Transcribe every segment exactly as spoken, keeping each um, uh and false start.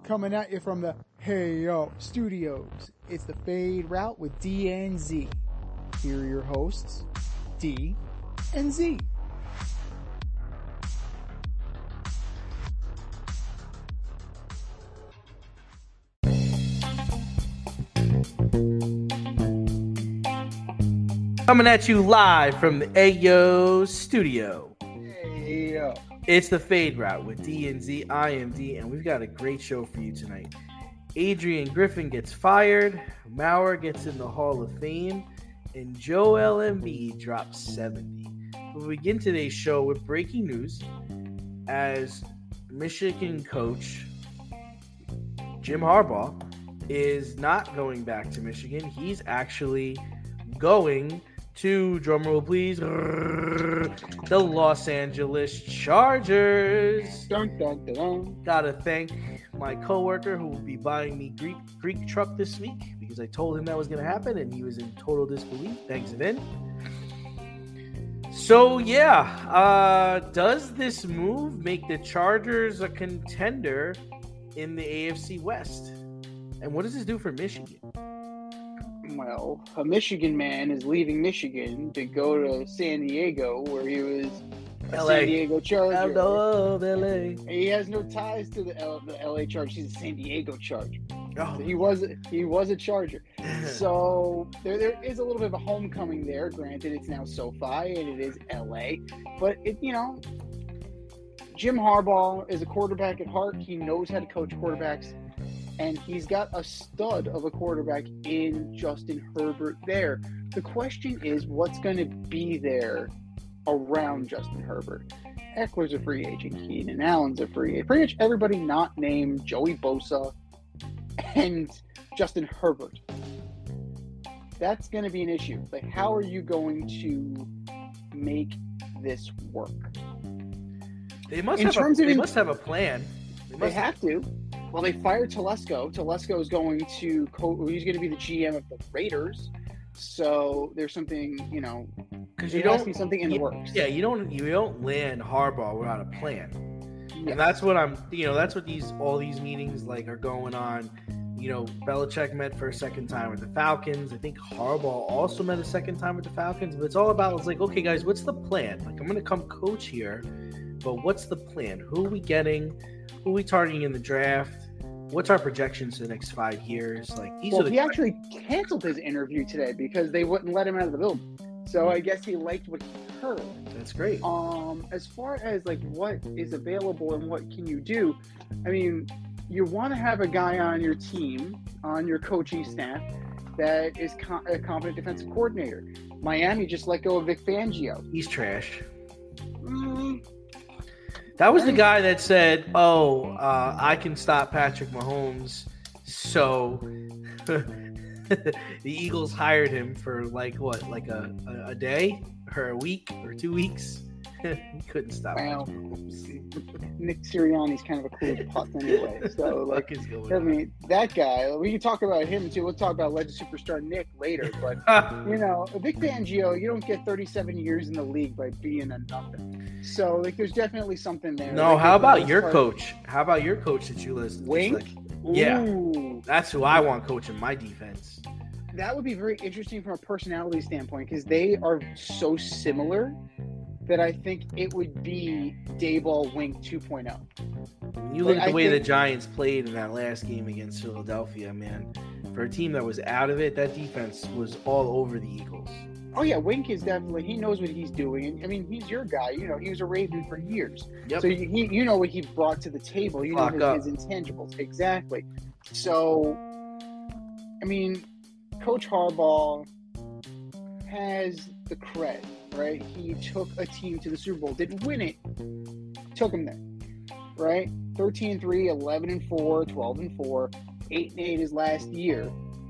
Coming at you from the Hey Yo Studios. It's the Fade Route with D and Z. Here are your hosts, D and Z. Coming at you live from the Ayo Studio. Hey Yo. It's the Fade Route with D and Z. I am D, and we've got a great show for you tonight. Adrian Griffin gets fired, Maurer gets in the Hall of Fame, and Joel Embiid drops seventy. We'll begin today's show with breaking news as Michigan coach Jim Harbaugh is not going back to Michigan. He's actually going to, drumroll please, the Los Angeles Chargers. Dun, dun, dun, dun. Gotta thank my coworker who will be buying me Greek Greek truck this week because I told him that was gonna happen and he was in total disbelief. Thanks, Vin. So yeah, uh, does this move make the Chargers a contender in the A F C West? And what does this do for Michigan? Well, a Michigan man is leaving Michigan to go to San Diego, where he was a L A. San Diego Charger. I love L A. He has no ties to the, L- the L A Chargers. He's a San Diego Charger. Oh. He was he was a Charger. So there there is a little bit of a homecoming there. Granted, it's now SoFi and it is L A, but it you know, Jim Harbaugh is a quarterback at heart. He knows how to coach quarterbacks. And he's got a stud of a quarterback in Justin Herbert there. The question is, what's going to be there around Justin Herbert? Eckler's a free agent. Keenan Allen's a free agent. Pretty much everybody not named Joey Bosa and Justin Herbert. That's going to be an issue. Like, how are you going to make this work? They must In have terms a, of they in- must have a plan. They, They must have to. Well, they fired Telesco. Telesco is going to co- he's going to be the G M of the Raiders. So there's something, you know, because there you has don't to be something in you, the works. Yeah, you don't you don't land Harbaugh without a plan. Yes. And that's what I'm, you know, that's what these all these meetings like are going on. You know, Belichick met for a second time with the Falcons. I think Harbaugh also met a second time with the Falcons. But it's all about, it's like, okay, guys, what's the plan? Like, I'm going to come coach here, but what's the plan? Who are we getting? Who are we targeting in the draft? What's our projections for the next five years? Like, these Well, are the he actually canceled his interview today because they wouldn't let him out of the building. So I guess he liked what he heard. That's great. Um, as far as like what is available and what can you do, I mean, you want to have a guy on your team, on your coaching staff, that is co- a competent defensive coordinator. Miami just let go of Vic Fangio. He's trash. Mm, That was the guy that said, "Oh, uh, I can stop Patrick Mahomes." So the Eagles hired him for like what, like a, a, a day or a week or two weeks. He couldn't stop. Well, Patrick Mahomes. Nick Sirianni's kind of a cool putt anyway. So like, What is going I on? mean, that guy. We can talk about him too. We'll talk about legend superstar Nick later. But you know, Vic Fangio, you don't get thirty-seven years in the league by being a nothing. So like, there's definitely something there. No, Like, how for the about most your part- coach? How about your coach that you listed? Wink? Like, yeah. Ooh, that's who I want coaching my defense. that would be very interesting from a personality standpoint because they are so similar that I think it would be Dayball Wink two point oh. When you look Like, at the I way think- the Giants played in that last game against Philadelphia, man, for a team that was out of it, that defense was all over the Eagles. Oh yeah, Wink is definitely, he knows what he's doing. And I mean, he's your guy. You know, he was a Raven for years. Yep. So you, he, you know what he brought to the table. You Lock know up. his, his intangibles. Exactly. So, I mean, Coach Harbaugh has the cred, right? He took a team to the Super Bowl, didn't win it, took them there, right? thirteen and three, eleven and four, twelve and four, eight and eight his last year.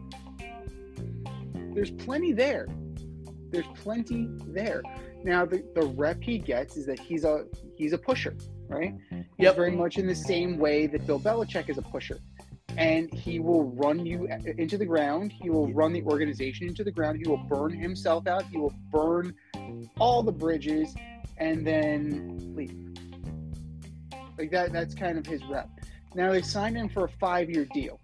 There's plenty there. There's plenty there. Now the, the rep he gets is that he's a he's a pusher, right? He's Yep. very much in the same way that Bill Belichick is a pusher. And he will run you into the ground. He will run the organization into the ground. He will burn himself out. He will burn all the bridges and then leave. Like that, that's kind of his rep. Now they signed him for a five-year deal.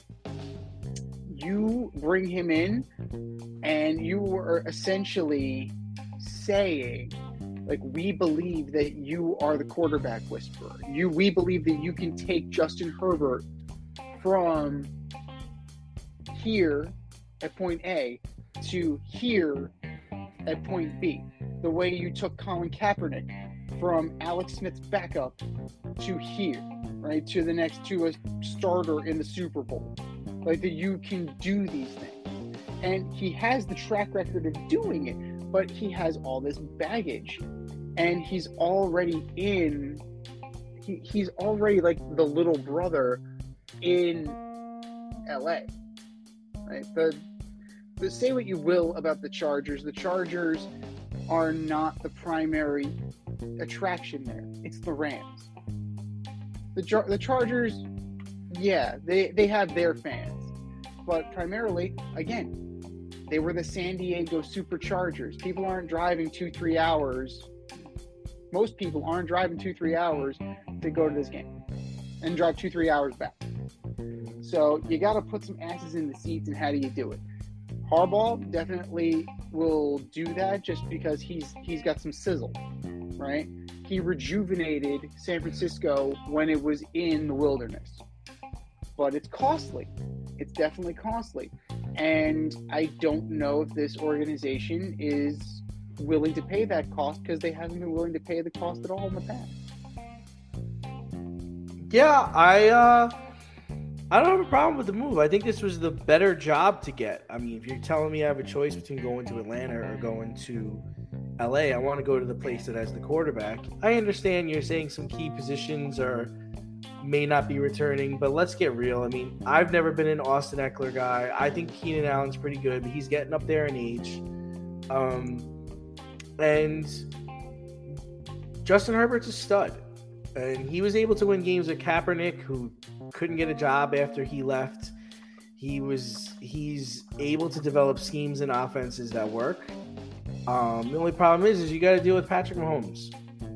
You bring him in, and you were essentially saying, like, we believe that you are the quarterback whisperer. You, we believe that you can take Justin Herbert from here at point A to here at point B. The way you took Colin Kaepernick from Alex Smith's backup to here, right, to the next, to a starter in the Super Bowl. Like, that you can do these things. And he has the track record of doing it, but he has all this baggage. And he's already in, he, he's already like the little brother in L A. Right? The, the, say what you will about the Chargers. The Chargers are not the primary attraction there. It's the Rams. The Jar- the Chargers, yeah, they, they have their fans. But primarily, again, they were the San Diego Superchargers. People aren't driving two, three hours. Most people aren't driving two, three hours to go to this game and drive two, three hours back. So you got to put some asses in the seats, and how do you do it? Harbaugh definitely will do that just because he's he's got some sizzle, right? He rejuvenated San Francisco when it was in the wilderness. But it's costly. It's definitely costly. And I don't know if this organization is willing to pay that cost, because they haven't been willing to pay the cost at all in the past. Yeah, I uh, I don't have a problem with the move. I think this was the better job to get. I mean, if you're telling me I have a choice between going to Atlanta or going to L A, I want to go to the place that has the quarterback. I understand you're saying some key positions are may not be returning, but let's get real. I mean, I've never been an Austin Eckler guy. I think Keenan Allen's pretty good, but he's getting up there in age. Um, and Justin Herbert's a stud. And he was able to win games with Kaepernick, who couldn't get a job after he left. He was he's able to develop schemes and offenses that work. Um, the only problem is, is you got to deal with Patrick Mahomes.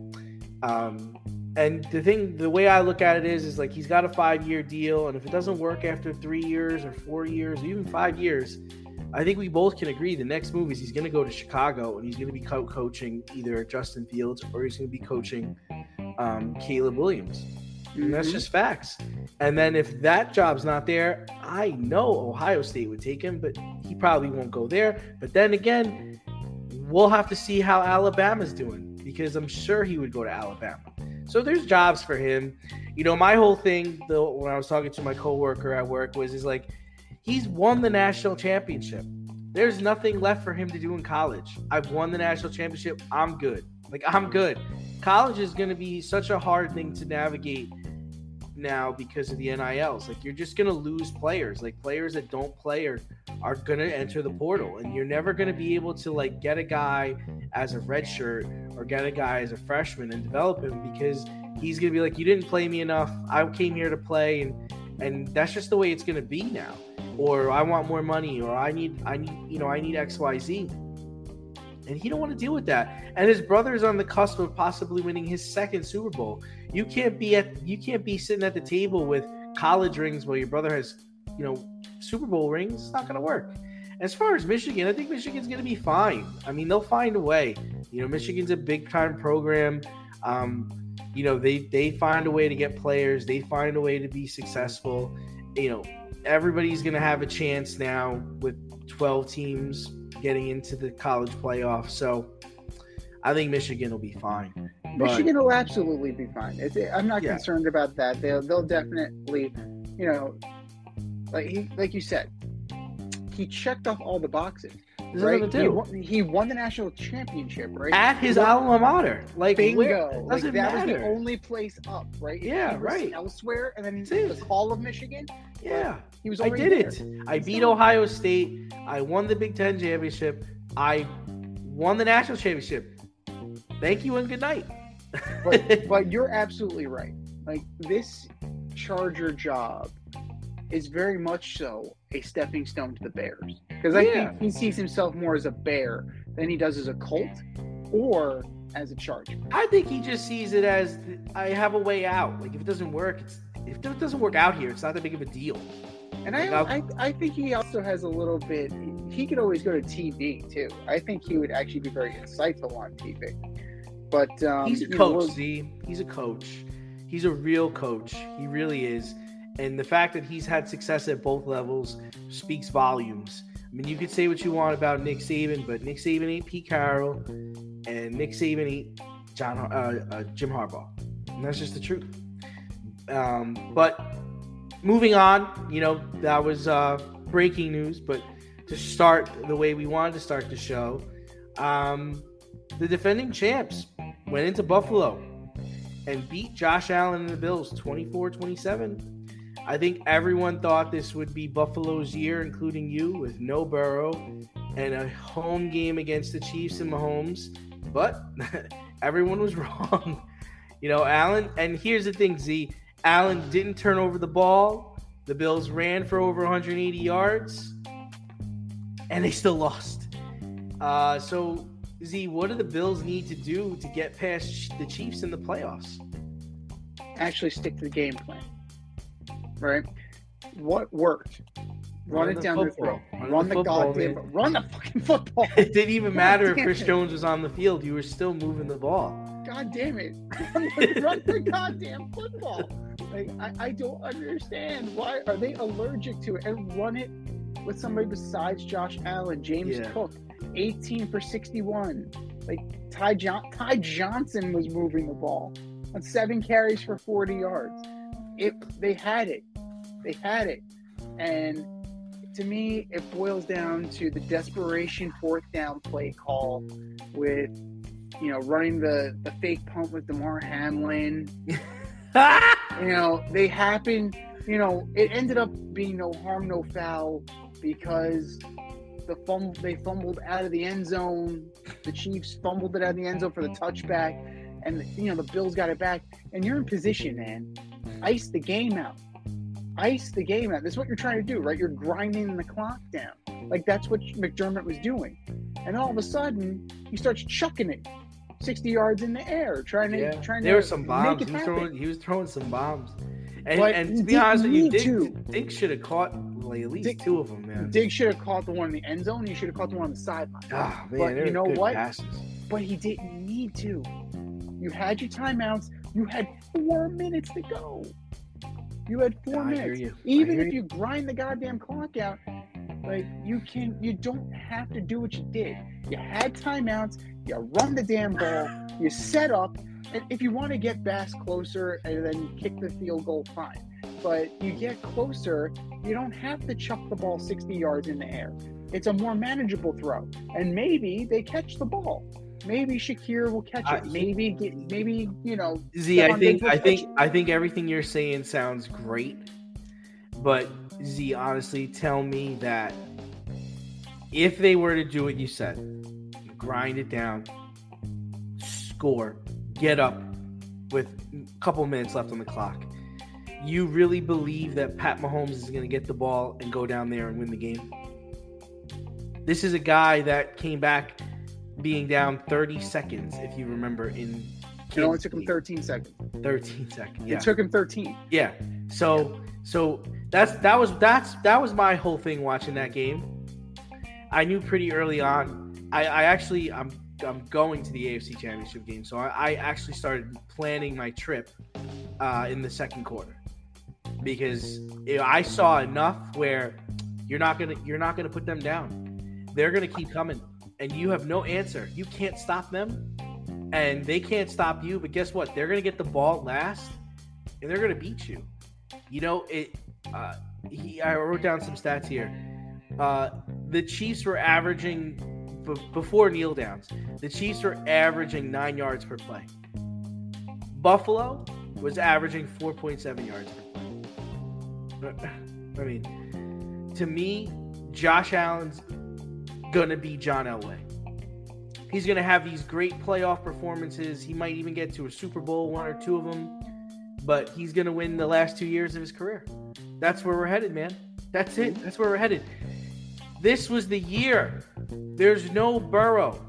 Um, and the thing, the way I look at it is, is like he's got a five-year deal, and if it doesn't work after three years or four years, or even five years, I think we both can agree the next move is he's going to go to Chicago, and he's going to be co- coaching either Justin Fields or he's going to be coaching um, Caleb Williams. Mm-hmm. And that's just facts. And then if that job's not there, I know Ohio State would take him, but he probably won't go there. But then again, we'll have to see how Alabama's doing, because I'm sure he would go to Alabama. So there's jobs for him. You know, my whole thing, though, when I was talking to my coworker at work, was is like, he's won the national championship. There's nothing left for him to do in college. I've won the national championship. I'm good. Like, I'm good. College is going to be such a hard thing to navigate now because of the N I Ls. Like, you're just going to lose players. Like, players that don't play are, are going to enter the portal. And you're never going to be able to, like, get a guy as a redshirt or get a guy as a freshman and develop him, because he's going to be like, you didn't play me enough. I came here to play. And, and that's just the way it's going to be now. Or I want more money, or I need, I need, you know, I need X, Y, Z. And he don't want to deal with that. And his brother's on the cusp of possibly winning his second Super Bowl. You can't be at, you can't be sitting at the table with college rings while your brother has, you know, Super Bowl rings. It's not going to work. As far as Michigan, I think Michigan's going to be fine. I mean, they'll find a way. You know, Michigan's a big time program. Um, you know, they they find a way to get players. They find a way to be successful. You know, everybody's going to have a chance now with twelve teams getting into the college playoff. So I think Michigan will be fine. Michigan but, will absolutely be fine. It's, I'm not yeah. concerned about that. They'll, they'll definitely, you know, like he, like you said, he checked off all the boxes. Right? He won, he won the national championship, right? At his alma mater. Like, bingo. Where, like, that matter. was the only place up, right? Yeah, he was right. elsewhere, and then the call of Michigan. Yeah. He was I did there. it. I beat Ohio State. I won the Big Ten championship. I won the national championship. Thank you and good night. but, but you're absolutely right. Like, this Charger job is very much so a stepping stone to the Bears. Because I yeah. think he sees himself more as a Bear than he does as a Colt or as a Charger. I think he just sees it as, I have a way out. Like, if it doesn't work, it's if it doesn't work out here, it's not that big of a deal. And I, I, I think he also has a little bit. He could always go to T V too. I think he would actually be very insightful on T V. But um, he's a you know, coach. we'll- See, he's a coach. He's a real coach. He really is. And the fact that he's had success at both levels speaks volumes. I mean, you could say what you want about Nick Saban, but Nick Saban ain't Pete Carroll, and Nick Saban ain't John uh, uh, Jim Harbaugh. And that's just the truth. Um, but moving on, you know, that was uh, breaking news. But to start the way we wanted to start the show, um, the defending champs went into Buffalo and beat Josh Allen and the Bills twenty-four twenty-seven. I think everyone thought this would be Buffalo's year, including you, with no Burrow and a home game against the Chiefs and Mahomes. But everyone was wrong. You know, Allen, and here's the thing, Z. Allen didn't turn over the ball. The Bills ran for over one hundred eighty yards, and they still lost. Uh, so, Z, what do the Bills need to do to get past the Chiefs in the playoffs? actually stick to the game plan. Right? What worked? Run, run it down their throat. Run, run the, the goddamn man. Run the fucking football. It didn't even God matter if Chris it. Jones was on the field. You were still moving the ball. God damn it. Run the, run the goddamn football. Like, I, I don't understand. Why are they allergic to it? And run it with somebody besides Josh Allen, James yeah. Cook, eighteen for sixty-one. Like, Ty, John, Ty Johnson was moving the ball on seven carries for forty yards. It, they had it. They had it. And to me, it boils down to the desperation fourth down play call with, you know, running the, the fake punt with DeMar Hamlin. You know, they happened, you know, it ended up being no harm, no foul because the fumble, they fumbled out of the end zone. The Chiefs fumbled it out of the end zone for the touchback. And, you know, the Bills got it back. And you're in position, man. Ice the game out. Ice the game out. This is what you're trying to do, right? You're grinding the clock down. Like, that's what McDermott was doing. And all of a sudden, he starts chucking it sixty yards in the air, trying to yeah. trying there to were some bombs. Make it he, was throwing, he was throwing some bombs. And, but and to be honest with you, Diggs, to. Diggs should have caught like, at least Diggs, two of them, man. Diggs should have caught the one in the end zone. He should have caught the one on the sideline. Ah, man, but you know good what? Passes. But he didn't need to. You had your timeouts. You had four minutes to go. You had four I minutes. You. Even if you. you grind the goddamn clock out, like you can, you don't have to do what you did. You had timeouts. You run the damn ball. You set up. And if you want to get Bass closer and then kick the field goal, fine. But you get closer, you don't have to chuck the ball sixty yards in the air. It's a more manageable throw. And maybe they catch the ball. Maybe Shakir will catch it. Uh, maybe, get, maybe you know. Z, I think, I think, it. I think everything you're saying sounds great, but Z, honestly, tell me that if they were to do what you said, grind it down, score, get up with a couple minutes left on the clock, you really believe that Pat Mahomes is going to get the ball and go down there and win the game? This is a guy that came back being down thirty seconds, if you remember, in it only took him thirteen seconds. thirteen seconds. Yeah. It took him thirteen. Yeah. So yeah. so that's that was that's that was my whole thing watching that game. I knew pretty early on. I, I actually I'm I'm going to the A F C Championship game, so I, I actually started planning my trip uh, in the second quarter because you know, I saw enough where you're not gonna you're not gonna put them down. They're gonna keep coming. And you have no answer. You can't stop them, and they can't stop you. But guess what? They're going to get the ball last, and they're going to beat you. You know, it. Uh, he, I wrote down some stats here. Uh, the Chiefs were averaging, b- before kneel downs, the Chiefs were averaging nine yards per play. Buffalo was averaging four point seven yards per play. I mean, to me, Josh Allen's going to be John Elway. He's going to have these great playoff performances. He might even get to a Super Bowl, one or two of them, but he's going to win the last two years of his career. That's where we're headed, man. That's it. That's where we're headed. This was the year. There's no Burrow.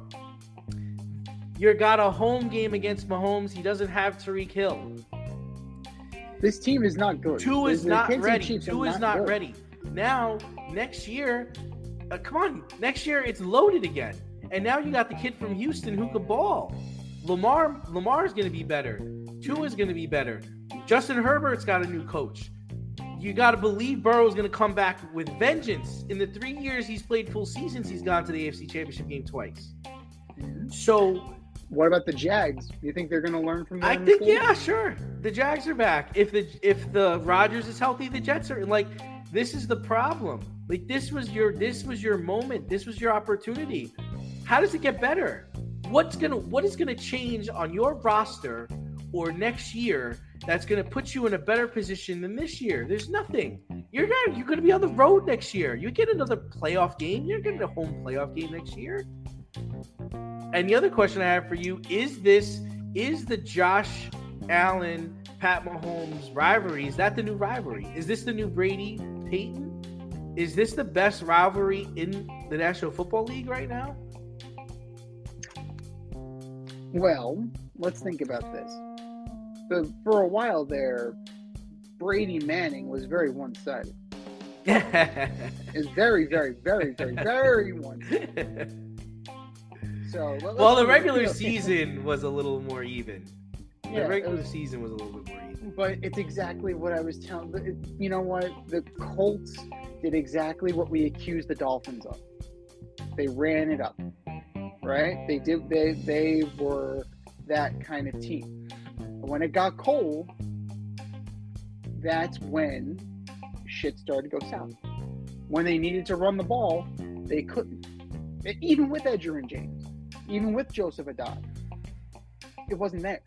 You got a home game against Mahomes. He doesn't have Tyreek Hill. This team is not good. Two is The not Kansas ready. Chiefs are Two is not good. ready. Now, next year, uh, come on. Next year, it's loaded again. And now you got the kid from Houston who could ball. Lamar Lamar is going to be better. Tua is going to be better. Justin Herbert's got a new coach. You got to believe Burrow's going to come back with vengeance. In the three years he's played full seasons, he's gone to the A F C Championship game twice. So, what about the Jags? Do you think they're going to learn from them? I think yeah, sure. The Jags are back. If the if the Rodgers is healthy, the Jets are like. This is the problem. Like this was your this was your moment. This was your opportunity. How does it get better? What's gonna what is gonna change on your roster or next year that's gonna put you in a better position than this year? There's nothing. You're gonna you're gonna be on the road next year. You get another playoff game. You're getting a home playoff game next year. And the other question I have for you is this: is the Josh Allen, Pat Mahomes rivalry, is that the new rivalry? Is this the new Brady Peyton? Is this the best rivalry in the National Football League right now? Well, let's think about this. The, for a while there, Brady Manning was very one-sided. It's very, very, very, very, very one-sided. So, let, well, the regular season was a little more even. The Yeah, regular was, season was a little bit more even. But it's exactly what I was telling. It, you know what? The Colts did exactly what we accused the Dolphins of. They ran it up, right? They did. They they were that kind of team. But when it got cold, that's when shit started to go south. When they needed to run the ball, they couldn't. Even with Edgerrin James, even with Joseph Haddad, it wasn't there.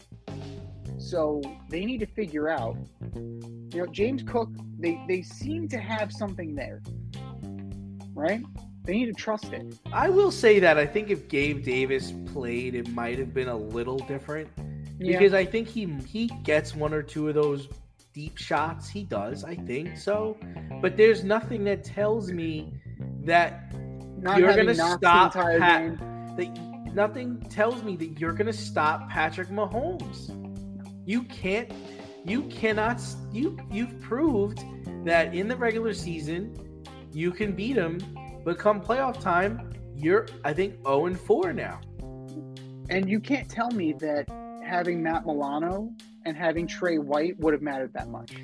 So they need to figure out, you know, James Cook, they, they seem to have something there, right? They need to trust it. I will say that I think if Gabe Davis played, it might have been a little different. Yeah. Because I think he he gets one or two of those deep shots. He does, I think so. But there's nothing that tells me that Not you're having going to knocked stop the entire Pat, game. that nothing tells me that you're going to stop Patrick Mahomes. You can't you cannot you you've proved that in the regular season you can beat him, but come playoff time, you're I think oh and four now. And you can't tell me that having Matt Milano and having Trey White would have mattered that much.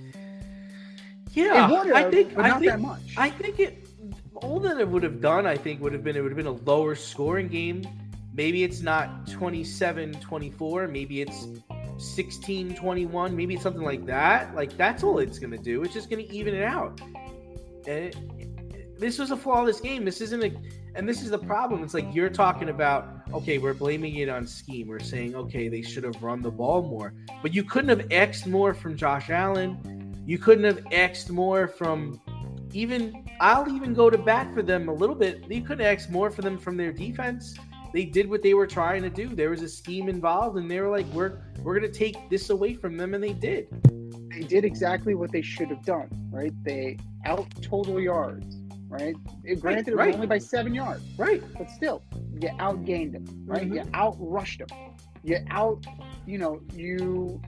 Yeah, it would have, I think but I not think that much. I think it all that it would have done, I think, would have been it would have been a lower scoring game. Maybe it's not twenty-seven twenty-four, maybe it's sixteen twenty-one, maybe it's something like that. Like that's all it's going to do. It's just going to even it out. And it, it, this was a flawless game. This isn't a and this is the problem. It's like you're talking about, okay, we're blaming it on scheme. We're saying, okay, they should have run the ball more. But you couldn't have X'd more from Josh Allen. You couldn't have X'd more from even I'll even go to bat for them a little bit. You couldn't have X'd more for them from their defense. They did what they were trying to do. There was a scheme involved, and they were like, we're we're going to take this away from them, and they did. They did exactly what they should have done, right? They out total yards, right? It, granted, right. it was only by seven yards. Right. But still, you outgained them, right? Mm-hmm. You outrushed them. You out, you know, you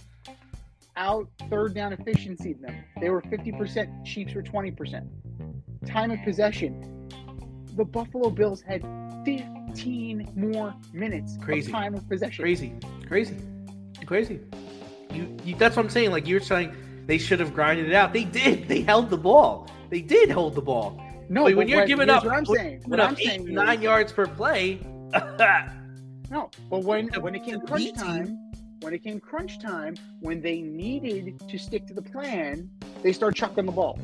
out third down efficiency them. They were fifty percent, Chiefs were twenty percent. Time of possession, the Buffalo Bills had fifteen more minutes Crazy. of time of possession. Crazy. Crazy. Crazy. You, you that's what I'm saying. Like you're saying they should have grinded it out. They did. They held the ball. They did hold the ball. No, like, but when you're what, giving up, what I'm saying, what I'm eight, saying nine is, yards per play. no, but when when it came the crunch B team- time, when it came crunch time, when they needed to stick to the plan, they start chucking the ball.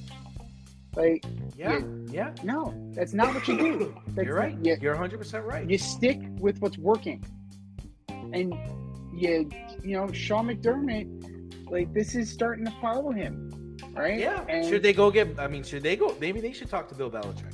Like, Yeah. you- Yeah. no, that's not what you do. That's You're right. not- you, You're one hundred percent right. you stick with what's working, and you you know Sean McDermott, like this is starting to follow him, right? Yeah. And Should they go get? I mean, should they go? Maybe they should talk to Bill Belichick.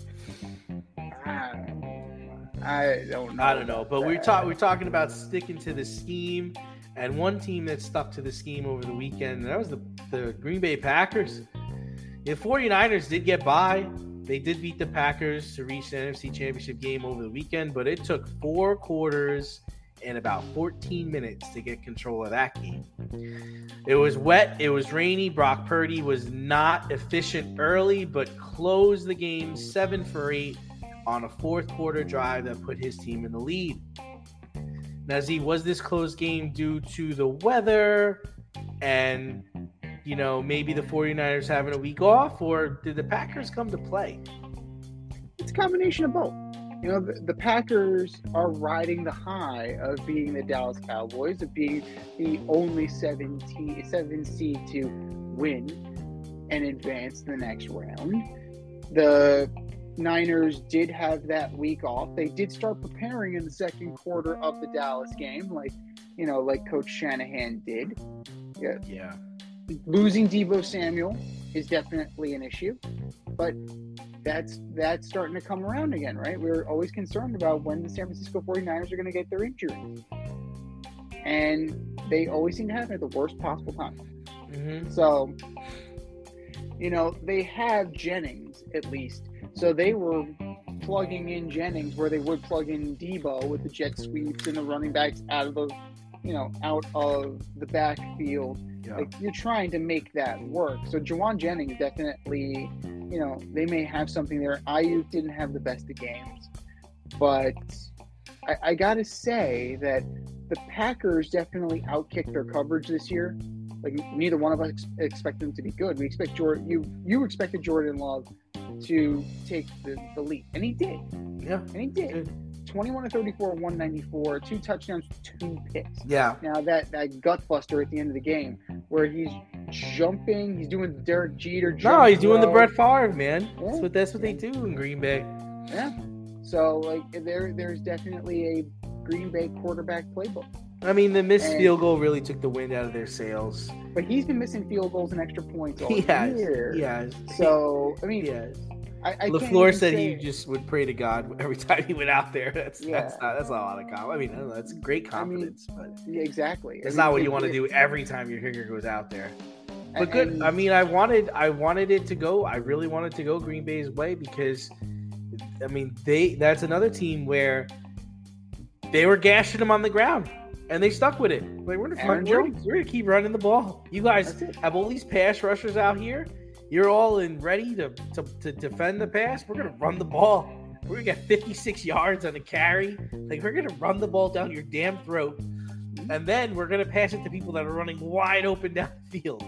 I, I don't know. I don't know, but we're that. talking. We're talking about sticking to the scheme, and one team that stuck to the scheme over the weekend, and that was the the Green Bay Packers. The 49ers did get by. They did beat the Packers to reach the N F C Championship game over the weekend, but it took four quarters in about fourteen minutes to get control of that game. It was wet. It was rainy. Brock Purdy was not efficient early, but closed the game seven for eight on a fourth quarter drive that put his team in the lead. Now, Z, was this close game due to the weather and, you know, maybe the 49ers having a week off, or did the Packers come to play? It's a combination of both. You know, the, the Packers are riding the high of being the Dallas Cowboys, of being the only seven, te- seven seed to win and advance to the next round. The Niners did have that week off. They did start preparing in the second quarter of the Dallas game, like, you know, like Coach Shanahan did. Yeah. Yeah. Losing Deebo Samuel is definitely an issue, but that's that's starting to come around again, right? We were always concerned about when the San Francisco 49ers are going to get their injuries. And they always seem to happen at the worst possible time. Mm-hmm. So, you know, they have Jennings at least. So they were plugging in Jennings where they would plug in Deebo with the jet sweeps and the running backs out of the, you know, out of the backfield. Yeah. Like, you're trying to make that work. So Juwan Jennings definitely, you know, they may have something there. Ayuk didn't have the best of games, but I, I got to say that the Packers definitely outkicked their coverage this year. Like, neither one of us expect them to be good. We expect Jordan. You you expected Jordan Love to take the, the lead, and he did. Yeah, and he did. twenty-one to thirty-four, one ninety-four, two touchdowns, two picks. Yeah. Now that that gut buster at the end of the game, where he's jumping, he's doing the Derek Jeter. No, he's doing throw. the Brett Favre, man. Yeah. That's what that's what they do in Green Bay. Yeah. So like there there's definitely a Green Bay quarterback playbook. I mean, the missed And, field goal really took the wind out of their sails. But he's been missing field goals and extra points all He has. year. He has. So I mean, He has. I, I can't LaFleur even said say, he just would pray to God every time he went out there. That's Yeah. that's not that's not a lot of confidence. I mean, I don't know, that's great confidence, I mean, but yeah, exactly. it's I mean, not what it- you want to it- do every time your kicker goes out there. But and- good. and- I mean, I wanted I wanted it to go. I really wanted to go Green Bay's way because, I mean, they that's another team where they were gashing them on the ground and they stuck with it. Like, we're gonna, Aaron we're, Jones. gonna, we're gonna keep running the ball. You guys That's it. have all these pass rushers out here. You're all in ready to, to to defend the pass. We're gonna run the ball. We're gonna get fifty-six yards on a carry. Like, we're gonna run the ball down your damn throat, and then we're gonna pass it to people that are running wide open down the field.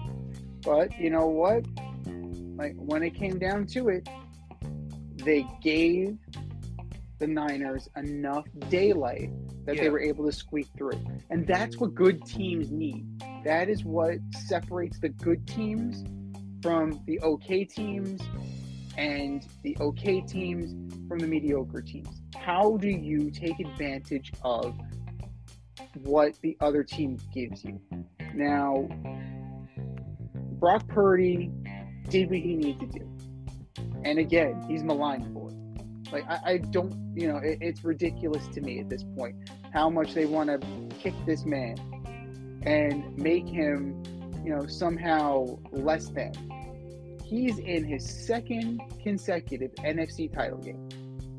But you know what? Like, when it came down to it, they gave the Niners enough daylight that Yeah. they were able to squeak through. And that's what good teams need. That is what separates the good teams from the okay teams and the okay teams from the mediocre teams. How do you take advantage of what the other team gives you? Now, Brock Purdy did what he needed to do. And again, he's maligned for it. Like, I, I don't, you know, it, it's ridiculous to me at this point how much they want to kick this man and make him, you know, somehow less than. He's in his second consecutive N F C title game.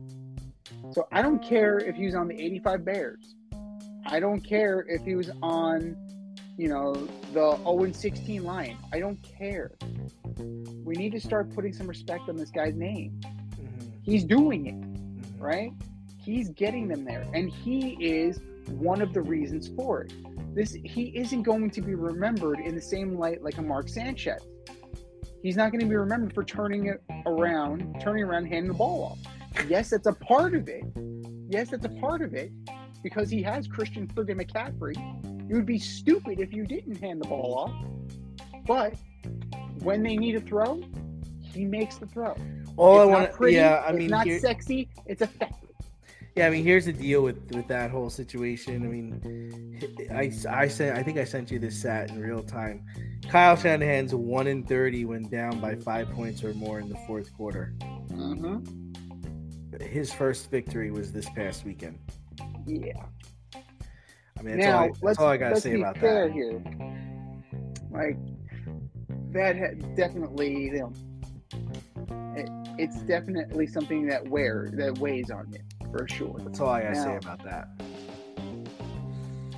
So I don't care if he was on the eighty-five Bears. I don't care if he was on, you know, the oh and sixteen Lions. I don't care. We need to start putting some respect on this guy's name. Mm-hmm. He's doing it, Mm-hmm. right? He's getting them there, and he is one of the reasons for it. This he isn't going to be remembered in the same light like a Mark Sanchez. He's not going to be remembered for turning it around, turning around, handing the ball off. Yes, that's a part of it. Yes, that's a part of it because he has Christian friggin' McCaffrey. You would be stupid if you didn't hand the ball off. But when they need a throw, he makes the throw. All it's I not want, pretty, yeah, I it's mean, not here- sexy. It's effective. Yeah, I mean, here's the deal with, with that whole situation. I mean, I, I sent I think I sent you this stat in real time. Kyle Shanahan's one in thirty when down by five points or more in the fourth quarter. Uh-huh. His first victory was this past weekend. Yeah. I mean, that's Now all I, that's let's all I gotta let's say be about fair that. here. Like that ha- definitely, you know, it, it's definitely something that wear that weighs on you for sure. That's all I gotta say Now- about that.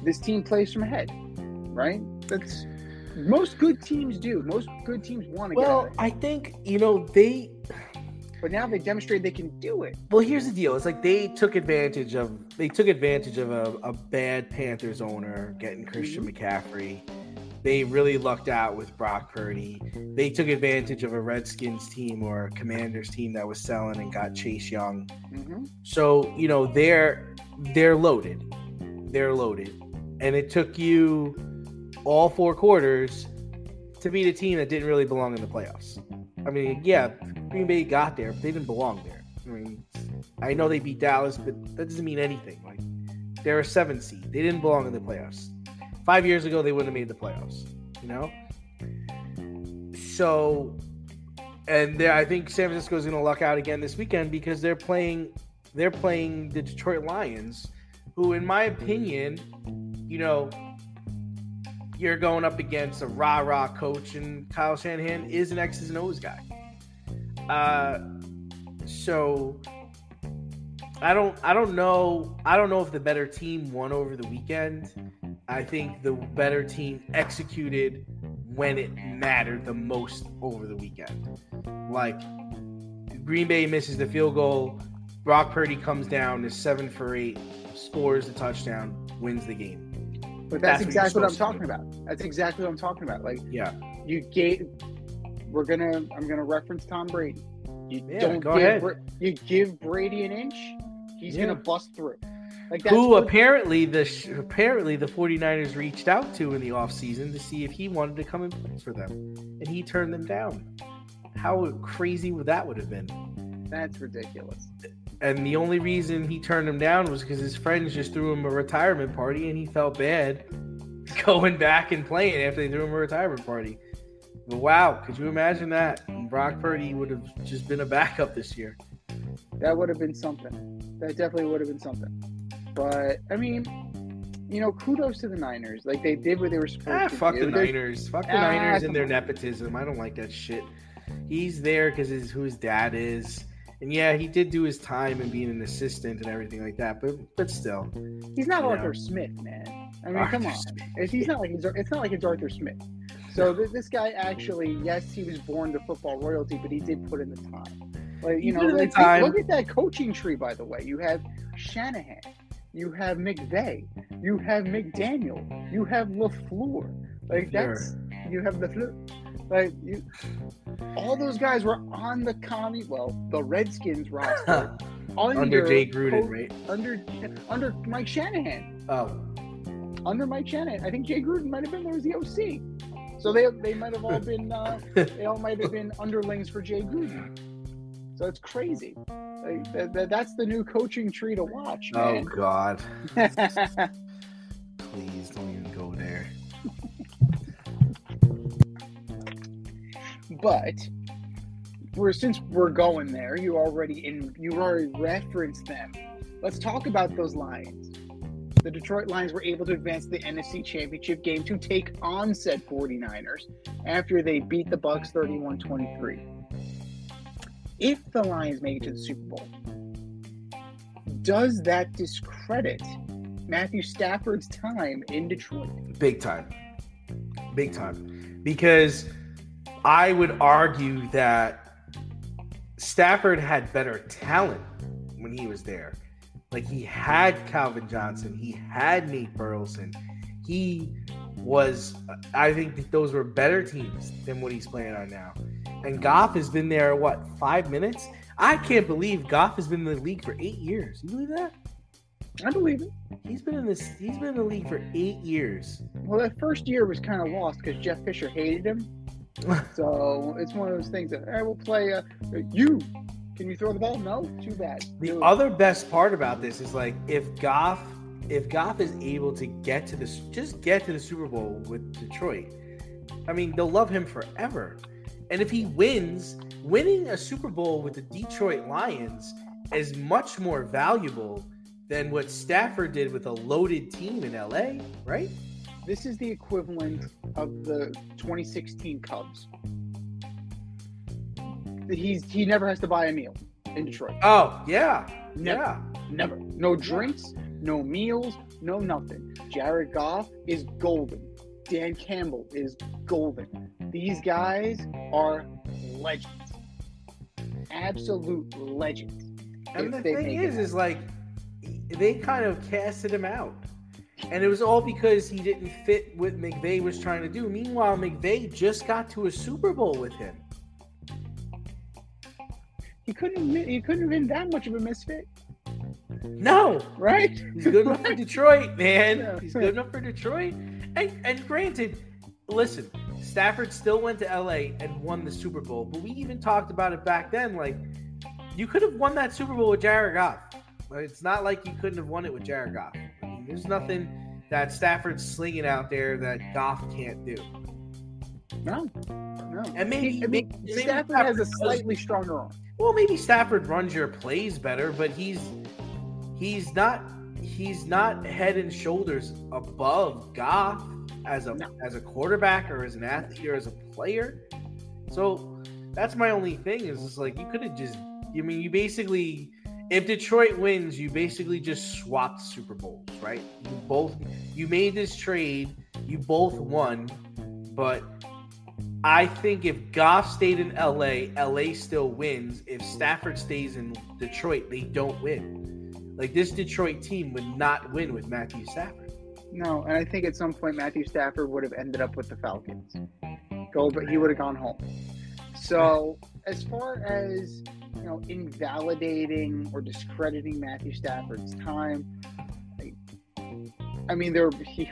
this team plays from ahead, right? That's most good teams do. Most good teams want to Well, get ahead. I think, you know, they But now they demonstrated they can do it. well, here's the deal. It's like they took advantage of they took advantage of a, a bad Panthers owner getting Christian Mm-hmm. McCaffrey. They really lucked out with Brock Purdy. They took advantage of a Redskins team or a Commanders team that was selling and got Chase Young. Mm-hmm. So, you know, they're they're loaded. They're loaded. And it took you all four quarters to beat a team that didn't really belong in the playoffs. I mean, yeah, Green Bay got there, but they didn't belong there. I mean, I know they beat Dallas, but that doesn't mean anything. Like, they're a seven seed. They didn't belong in the playoffs. Five years ago, they wouldn't have made the playoffs, you know? So, and there, I think San Francisco is going to luck out again this weekend because they're playing, they're playing the Detroit Lions, who, in my opinion, you know, you're going up against a rah-rah coach, and Kyle Shanahan is an X's and O's guy. Uh, so I don't, I don't know, I don't know if the better team won over the weekend. I think the better team executed when it mattered the most over the weekend. Like, Green Bay misses the field goal, Brock Purdy comes down, is seven for eight, scores the touchdown, wins the game. But that's, That's what exactly you're what I'm supposed to talking about. That's exactly what I'm talking about. Like, Yeah. you gave. We're gonna. I'm gonna reference Tom Brady. You Yeah, don't go give. ahead. Bra- You give Brady an inch, he's Yeah. gonna bust through. Like that's Who what- apparently the apparently the 49ers reached out to in the offseason to see if he wanted to come and play for them, and he turned them down. How crazy would that would have been? That's ridiculous. And the only reason he turned him down was because his friends just threw him a retirement party, and he felt bad going back and playing after they threw him a retirement party. But wow, could you imagine that? And Brock Purdy would have just been a backup this year. That would have been something. That definitely would have been something. But I mean, you know, kudos to the Niners. Like they did what they were supposed Ah, to fuck do. the They're- Niners. Fuck the Ah, Niners and come their on. nepotism. I don't like that shit. He's there because he's who his dad is. And yeah, he did do his time and being an assistant and everything like that. But but still. He's not Yeah. Arthur Smith, man. I mean, Arthur come on. Smith. It's, he's not like he's, it's not like it's Arthur Smith. So th- this guy actually, yes, he was born to football royalty, but he did put in the time. Like He you know, put in the like, time. look at that coaching tree. By the way, you have Shanahan, you have McVay, you have McDaniel, you have LaFleur. Like that's you have LaFleur. Like you, all those guys were on the commie, well, the Redskins roster under, Under Jay Gruden, co- right? Under under Mike Shanahan. Oh. Under Mike Shanahan. I think Jay Gruden might have been there as the O C. So they they might have all been uh, they all might have been underlings for Jay Gruden. So it's crazy. Like, that, that, that's the new coaching tree to watch, Oh man. God. Please don't even go there. But we're since we're going there, you already in you already referenced them. Let's talk about those Lions. The Detroit Lions were able to advance to the N F C Championship game to take on said 49ers after they beat the Bucs thirty-one twenty-three. If the Lions make it to the Super Bowl, does that discredit Matthew Stafford's time in Detroit? Big time. Big time. Because I would argue that Stafford had better talent when he was there. Like, he had Calvin Johnson. He had Nate Burleson. He was, I think that those were better teams than what he's playing on now. And Goff has been there, what, five minutes? I can't believe Goff has been in the league for eight years. You believe that? I believe it. He's been in this. He's been in the league for eight years. Well, that first year was kind of lost because Jeff Fisher hated him. So it's one of those things that, hey, we'll play. Uh, you, can you throw the ball? No, too bad. The Do it. other best part about this is, like, if Goff, if Goff is able to get to this, just get to the Super Bowl with Detroit, I mean, they'll love him forever. And if he wins, winning a Super Bowl with the Detroit Lions is much more valuable than what Stafford did with a loaded team in L A, right? This is the equivalent of the twenty sixteen Cubs. He's he never has to buy a meal in Detroit. Oh, yeah. Never. Yeah. Never. No drinks, no meals, no nothing. Jared Goff is golden. Dan Campbell is golden. These guys are legends. Absolute legends. And the thing is, is like, they kind of casted him out. And it was all because he didn't fit what McVay was trying to do. Meanwhile, McVay just got to a Super Bowl with him. He couldn't have, he couldn't have been that much of a misfit. No. Right? He's good enough for Detroit, man. He's good enough for Detroit. And, and granted, listen, Stafford still went to L A and won the Super Bowl. But we even talked about it back then. Like, you could have won that Super Bowl with Jared Goff. It's not like you couldn't have won it with Jared Goff. I mean, there's nothing that Stafford's slinging out there that Goff can't do. No. No. And maybe, I mean, maybe Stafford, Stafford has a does, slightly stronger arm. Well, maybe Stafford runs your plays better, but he's he's not he's not head and shoulders above Goff as a No. as a quarterback or as an athlete or as a player. So that's my only thing is it's like you could have just I mean you basically if Detroit wins, you basically just swapped Super Bowls, right? You both you made this trade, you both won, but I think if Goff stayed in L A, L A still wins. If Stafford stays in Detroit, they don't win. Like, this Detroit team would not win with Matthew Stafford. No, and I think at some point Matthew Stafford would have ended up with the Falcons. Go, but he would have gone home. So, as far as, you know, invalidating or discrediting Matthew Stafford's time, I, I mean, there he.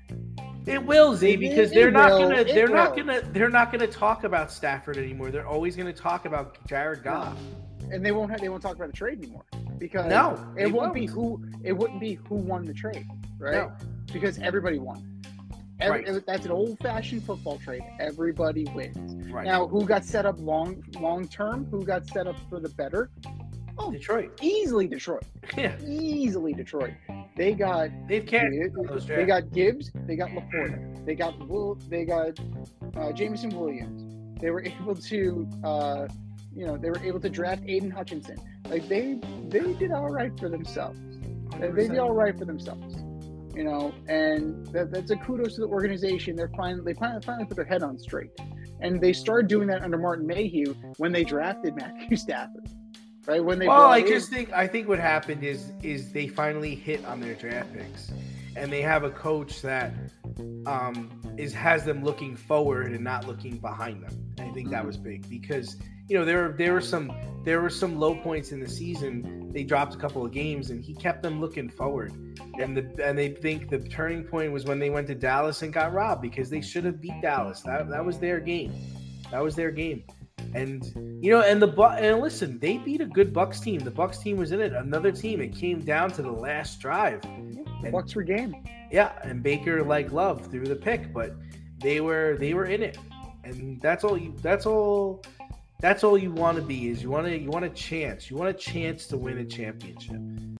It will, Z, because It they're not will. gonna It they're not will. gonna they're not gonna talk about Stafford anymore. They're always gonna talk about Jared Goff. And they won't have, they won't talk about the trade anymore because No, they it won't won't. be who it wouldn't be who won the trade, right? No. Because everybody won. Every, Right. That's an old-fashioned football trade. Everybody wins. Right. Now, who got set up long long term? Who got set up for the better? Oh, Detroit. easily Detroit. Yeah. Easily Detroit. They got They've carried those they drafts. got Gibbs. They got Laporta. They got Will. They got uh, Jameson Williams. They were able to, uh, you know, they were able to draft Aiden Hutchinson. Like they, they did all right for themselves. They, they did all right for themselves. You know, and that, that's a kudos to the organization. They're finally, they finally, finally put their head on straight, and they started doing that under Martin Mayhew when they drafted Matthew Stafford. Right when they. Well, I in, just think I think what happened is is they finally hit on their draft picks, and they have a coach that um, is has them looking forward and not looking behind them. I think that was big because you know there there were some there were some low points in the season. They dropped a couple of games, and he kept them looking forward. And the and they think the turning point was when they went to Dallas and got robbed because they should have beat Dallas. That that was their game. That was their game. And you know, and the and listen, they beat a good Bucks team. The Bucks team was in it. Another team. It came down to the last drive. the And- Bucks were game. Yeah, and Baker like Love threw the pick, but they were they were in it, and that's all you. That's all. That's all you want to be is you want to you want a chance. You want a chance to win a championship.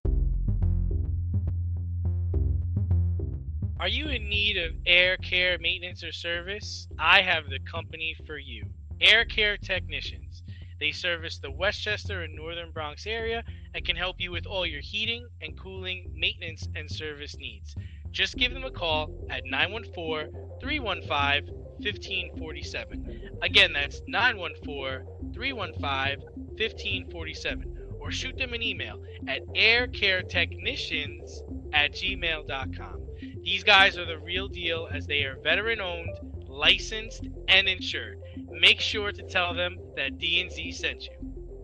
Are you in need of air care maintenance or service? I have the company for you. Air Care Technicians. They service the Westchester and Northern Bronx area and can help you with all your heating and cooling, maintenance, and service needs. Just give them a call at nine one four, three one five, one five four seven. Again, that's nine one four, three one five, one five four seven. Or shoot them an email at aircaretechnicians at gmail dot com. These guys are the real deal as they are veteran-owned, licensed, and insured. Make sure to tell them that D and Z sent you.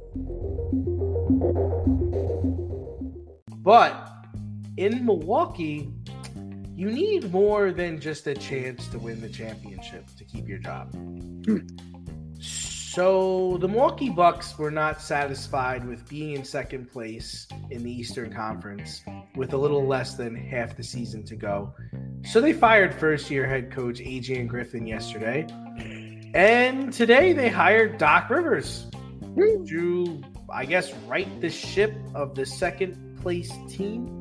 But in Milwaukee, you need more than just a chance to win the championship to keep your job. So the Milwaukee Bucks were not satisfied with being in second place in the Eastern Conference with a little less than half the season to go. So they fired first-year head coach Adrian Griffin yesterday. And today they hired Doc Rivers to, I guess, right the ship of the second-place team.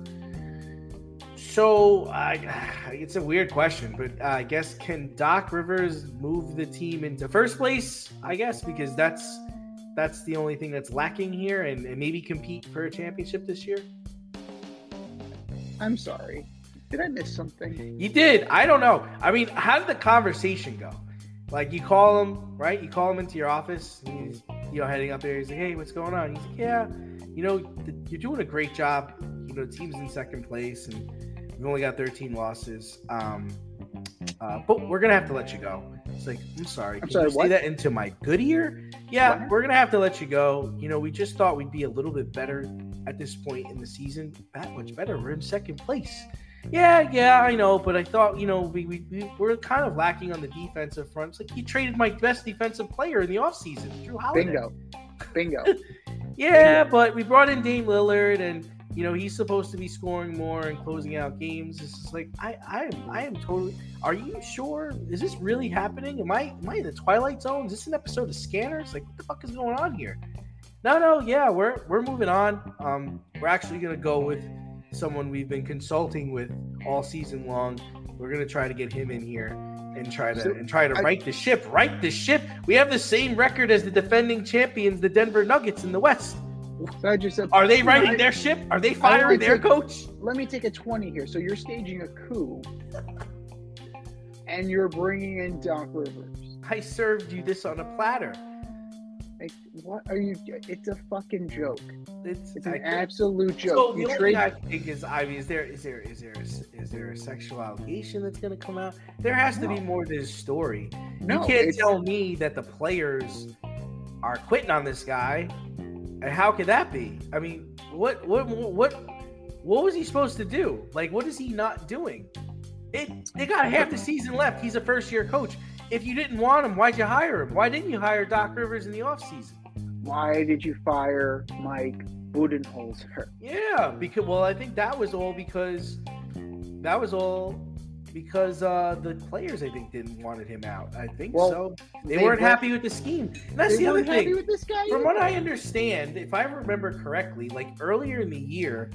So uh, it's a weird question, but uh, I guess can Doc Rivers move the team into first place? I guess because that's that's the only thing that's lacking here, and, and maybe compete for a championship this year. I'm sorry. Did I miss something? You did. I don't know. I mean, how did the conversation go? Like, you call him, right? You call him into your office, and he's, you know, heading up there. He's like, hey, what's going on? He's like, yeah, you know, th- you're doing a great job. You know, the team's in second place, and we've only got thirteen losses. Um, uh, but we're going to have to let you go. It's like, I'm sorry. Can I'm sorry, you what? say that into my good ear? Yeah, What? we're going to have to let you go. You know, we just thought we'd be a little bit better at this point in the season. That much better. We're in second place. Yeah, yeah, I know, but I thought, you know, we, we, we we're kind of lacking on the defensive front. It's like, you traded my best defensive player in the offseason, Drew Holiday. Bingo. Bingo. Yeah, but we brought in Dame Lillard, and, you know, he's supposed to be scoring more and closing out games. It's just like, I, I am I am totally, are you sure? Is this really happening? Am I, am I in the Twilight Zone? Is this an episode of Scanners? Like, what the fuck is going on here? No, no, yeah, we're, we're moving on. Um, we're actually going to go with someone we've been consulting with all season long. We're gonna try to get him in here and try to So, and try to I, right the ship. Right the ship. We have the same record as the defending champions, the Denver Nuggets in the West. So I just said, Are they righting I, their ship? Are they firing their take, coach? Let me take a twenty here. So you're staging a coup, and you're bringing in Doc Rivers. I served you this on a platter. Like, what are you? It's a fucking joke. It's, It's I an think- absolute joke. So the you only trade. thing I think is, I mean, is there is there is there a, is there a sexual allegation that's going to come out? There has to be No. more to this story. No, you can't it's- tell me that the players are quitting on this guy. And how could that be? I mean, what what what what was he supposed to do? Like, what is he not doing? It they got half the season left. He's a first year coach. If you didn't want him, why'd you hire him? Why didn't you hire Doc Rivers in the offseason? Why did you fire Mike Budenholzer? Yeah, because well, I think that was all because that was all because uh, the players, I think, didn't wanted him out. I think Well, so. They, they weren't were- happy with the scheme. And that's They the other weren't happy thing. with this guy. From either? what I understand, if I remember correctly, like earlier in the year,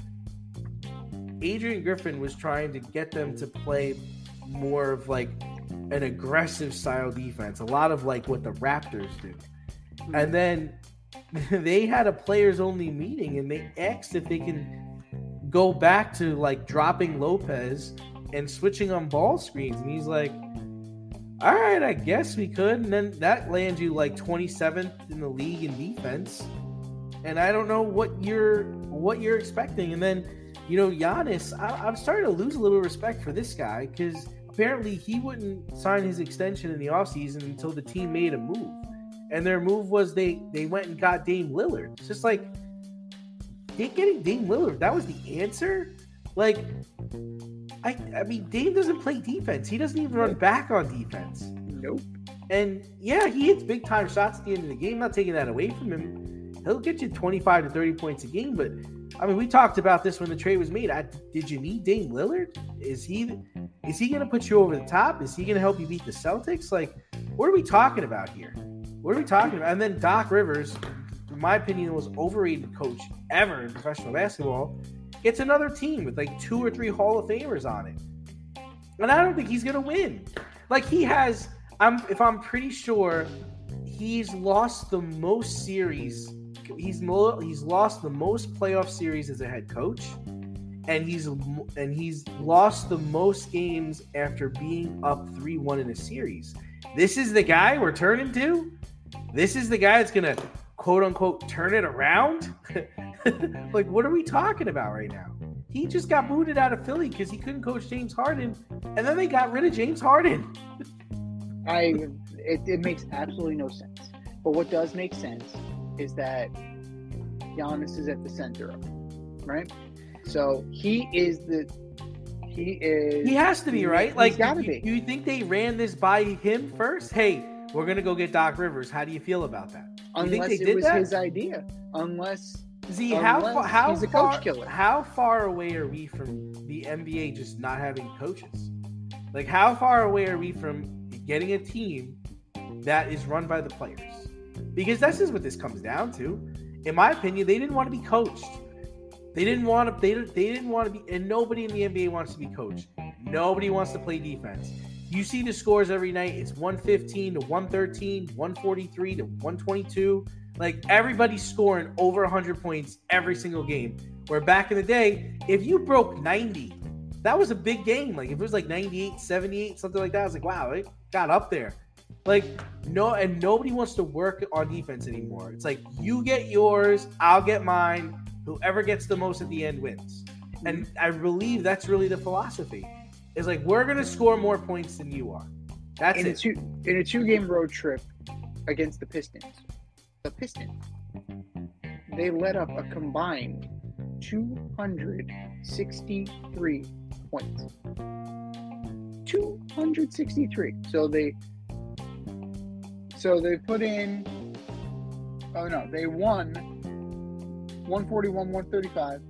Adrian Griffin was trying to get them to play more of like an aggressive style defense, a lot of like what the Raptors do. And then they had a players only meeting and they asked if they can go back to like dropping Lopez and switching on ball screens. And he's like, all right, I guess we could. And then that lands you like twenty-seventh in the league in defense. And I don't know what you're what you're expecting. And then, you know, Giannis, I, I'm starting to lose a little respect for this guy because apparently he wouldn't sign his extension in the offseason until the team made a move. And their move was they they went and got Dame Lillard. It's just like, they getting Dame Lillard, that was the answer? Like, I I mean, Dame doesn't play defense. He doesn't even run back on defense. Nope. And yeah, he hits big time shots at the end of the game. Not taking that away from him. He'll get you twenty-five to thirty points a game. But I mean, we talked about this when the trade was made. I, did you need Dame Lillard? Is he is he going to put you over the top? Is he going to help you beat the Celtics? Like, what are we talking about here? What are we talking about? And then Doc Rivers, in my opinion, the most overrated coach ever in professional basketball, gets another team with like two or three Hall of Famers on it. And I don't think he's going to win. Like, he has, I'm if I'm pretty sure, he's lost the most series. He's mo- he's lost the most playoff series as a head coach, and he's and he's lost the most games after being up three one in a series. This is the guy we're turning to? This is the guy that's going to, quote unquote, turn it around? Like, what are we talking about right now? He just got booted out of Philly because he couldn't coach James Harden, and then they got rid of James Harden. I it, it makes absolutely no sense. But what does make sense is that Giannis is at the center of it, right? So he is the he is He has to be, right? He's Like, gotta you, be. you think they ran this by him first? Hey, we're gonna go get Doc Rivers. How do you feel about that? You think Unless they it did was that? his idea. Unless Z, how unless far, how he's a far, coach killer. how far away are we from the N B A just not having coaches? Like, how far away are we from getting a team that is run by the players? Because that's just what this comes down to. In my opinion, they didn't want to be coached. They didn't want to. They didn't. They didn't want to be. And nobody in the N B A wants to be coached. Nobody wants to play defense. You see the scores every night. It's one fifteen to one thirteen, one forty-three to one twenty-two. Like, everybody's scoring over one hundred points every single game. Where back in the day, if you broke ninety that was a big game. Like, if it was like ninety-eight, seventy-eight, something like that, I was like, wow, it got up there. Like, no, and nobody wants to work on defense anymore. It's like, you get yours, I'll get mine. Whoever gets the most at the end wins. And I believe that's really the philosophy. It's like, we're going to score more points than you are. That's in it. A two, in a two-game road trip against the Pistons, the Pistons, they let up a combined two hundred sixty-three points. two hundred sixty-three. So they, so they put in. Oh no, they won one forty-one, one thirty-five,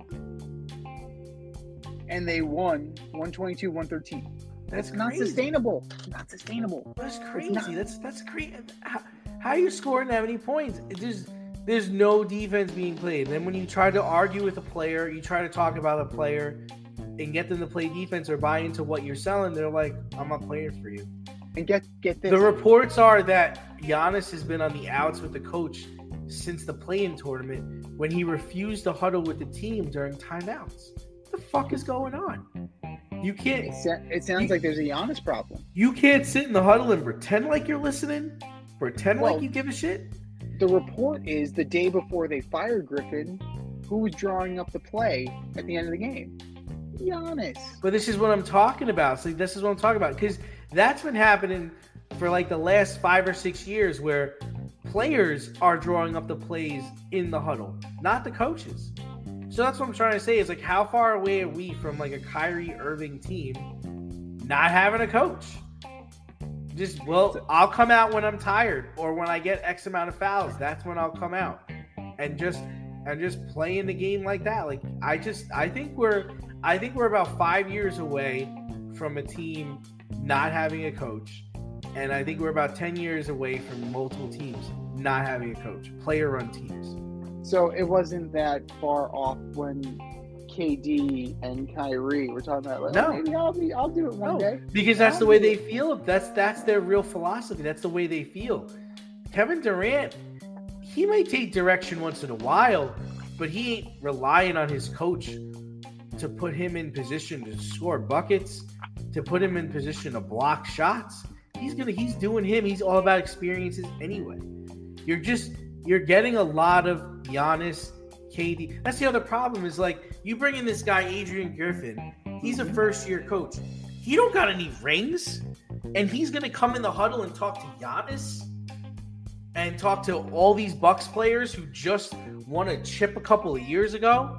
and they won one twenty-two, one thirteen. That's not crazy. sustainable. Not sustainable. That's crazy. Not. That's that's crazy. How, how are you scoring that many points? There's there's no defense being played. Then when you try to argue with a player, you try to talk about a player and get them to play defense or buy into what you're selling, they're like, I'm not playing for you. And get get this. The reports are that Giannis has been on the outs with the coach since the play-in tournament when he refused to huddle with the team during timeouts. What the fuck is going on? You can't. It, sa- it sounds you, like there's a Giannis problem. You can't sit in the huddle and pretend like you're listening. Pretend well, like you give a shit. The report is the day before they fired Griffin, who was drawing up the play at the end of the game? Giannis. But this is what I'm talking about. So this is what I'm talking about because that's been happening for like the last five or six years, where players are drawing up the plays in the huddle, not the coaches. So that's what I'm trying to say is like, how far away are we from like a Kyrie Irving team not having a coach? Just, well, I'll come out when I'm tired or when I get X amount of fouls. That's when I'll come out and just and just playing the game like that. Like I just, I think we're, I think we're about five years away from a team not having a coach, and I think we're about ten years away from multiple teams not having a coach, player-run teams. So it wasn't that far off when K D and Kyrie were talking about, like, no, oh, maybe I'll be, I'll do it one no, day. because that's the way they feel. That's that's their real philosophy. That's the way they feel. Kevin Durant, he might take direction once in a while, but he ain't relying on his coach to put him in position to score buckets, to put him in position to block shots. He's gonna, he's doing him. He's all about experiences anyway. You're just, you're getting a lot of Giannis, K D. That's the other problem is like, you bring in this guy, Adrian Griffin. He's a first year coach. He don't got any rings, and he's gonna come in the huddle and talk to Giannis and talk to all these Bucks players who just won a chip a couple of years ago.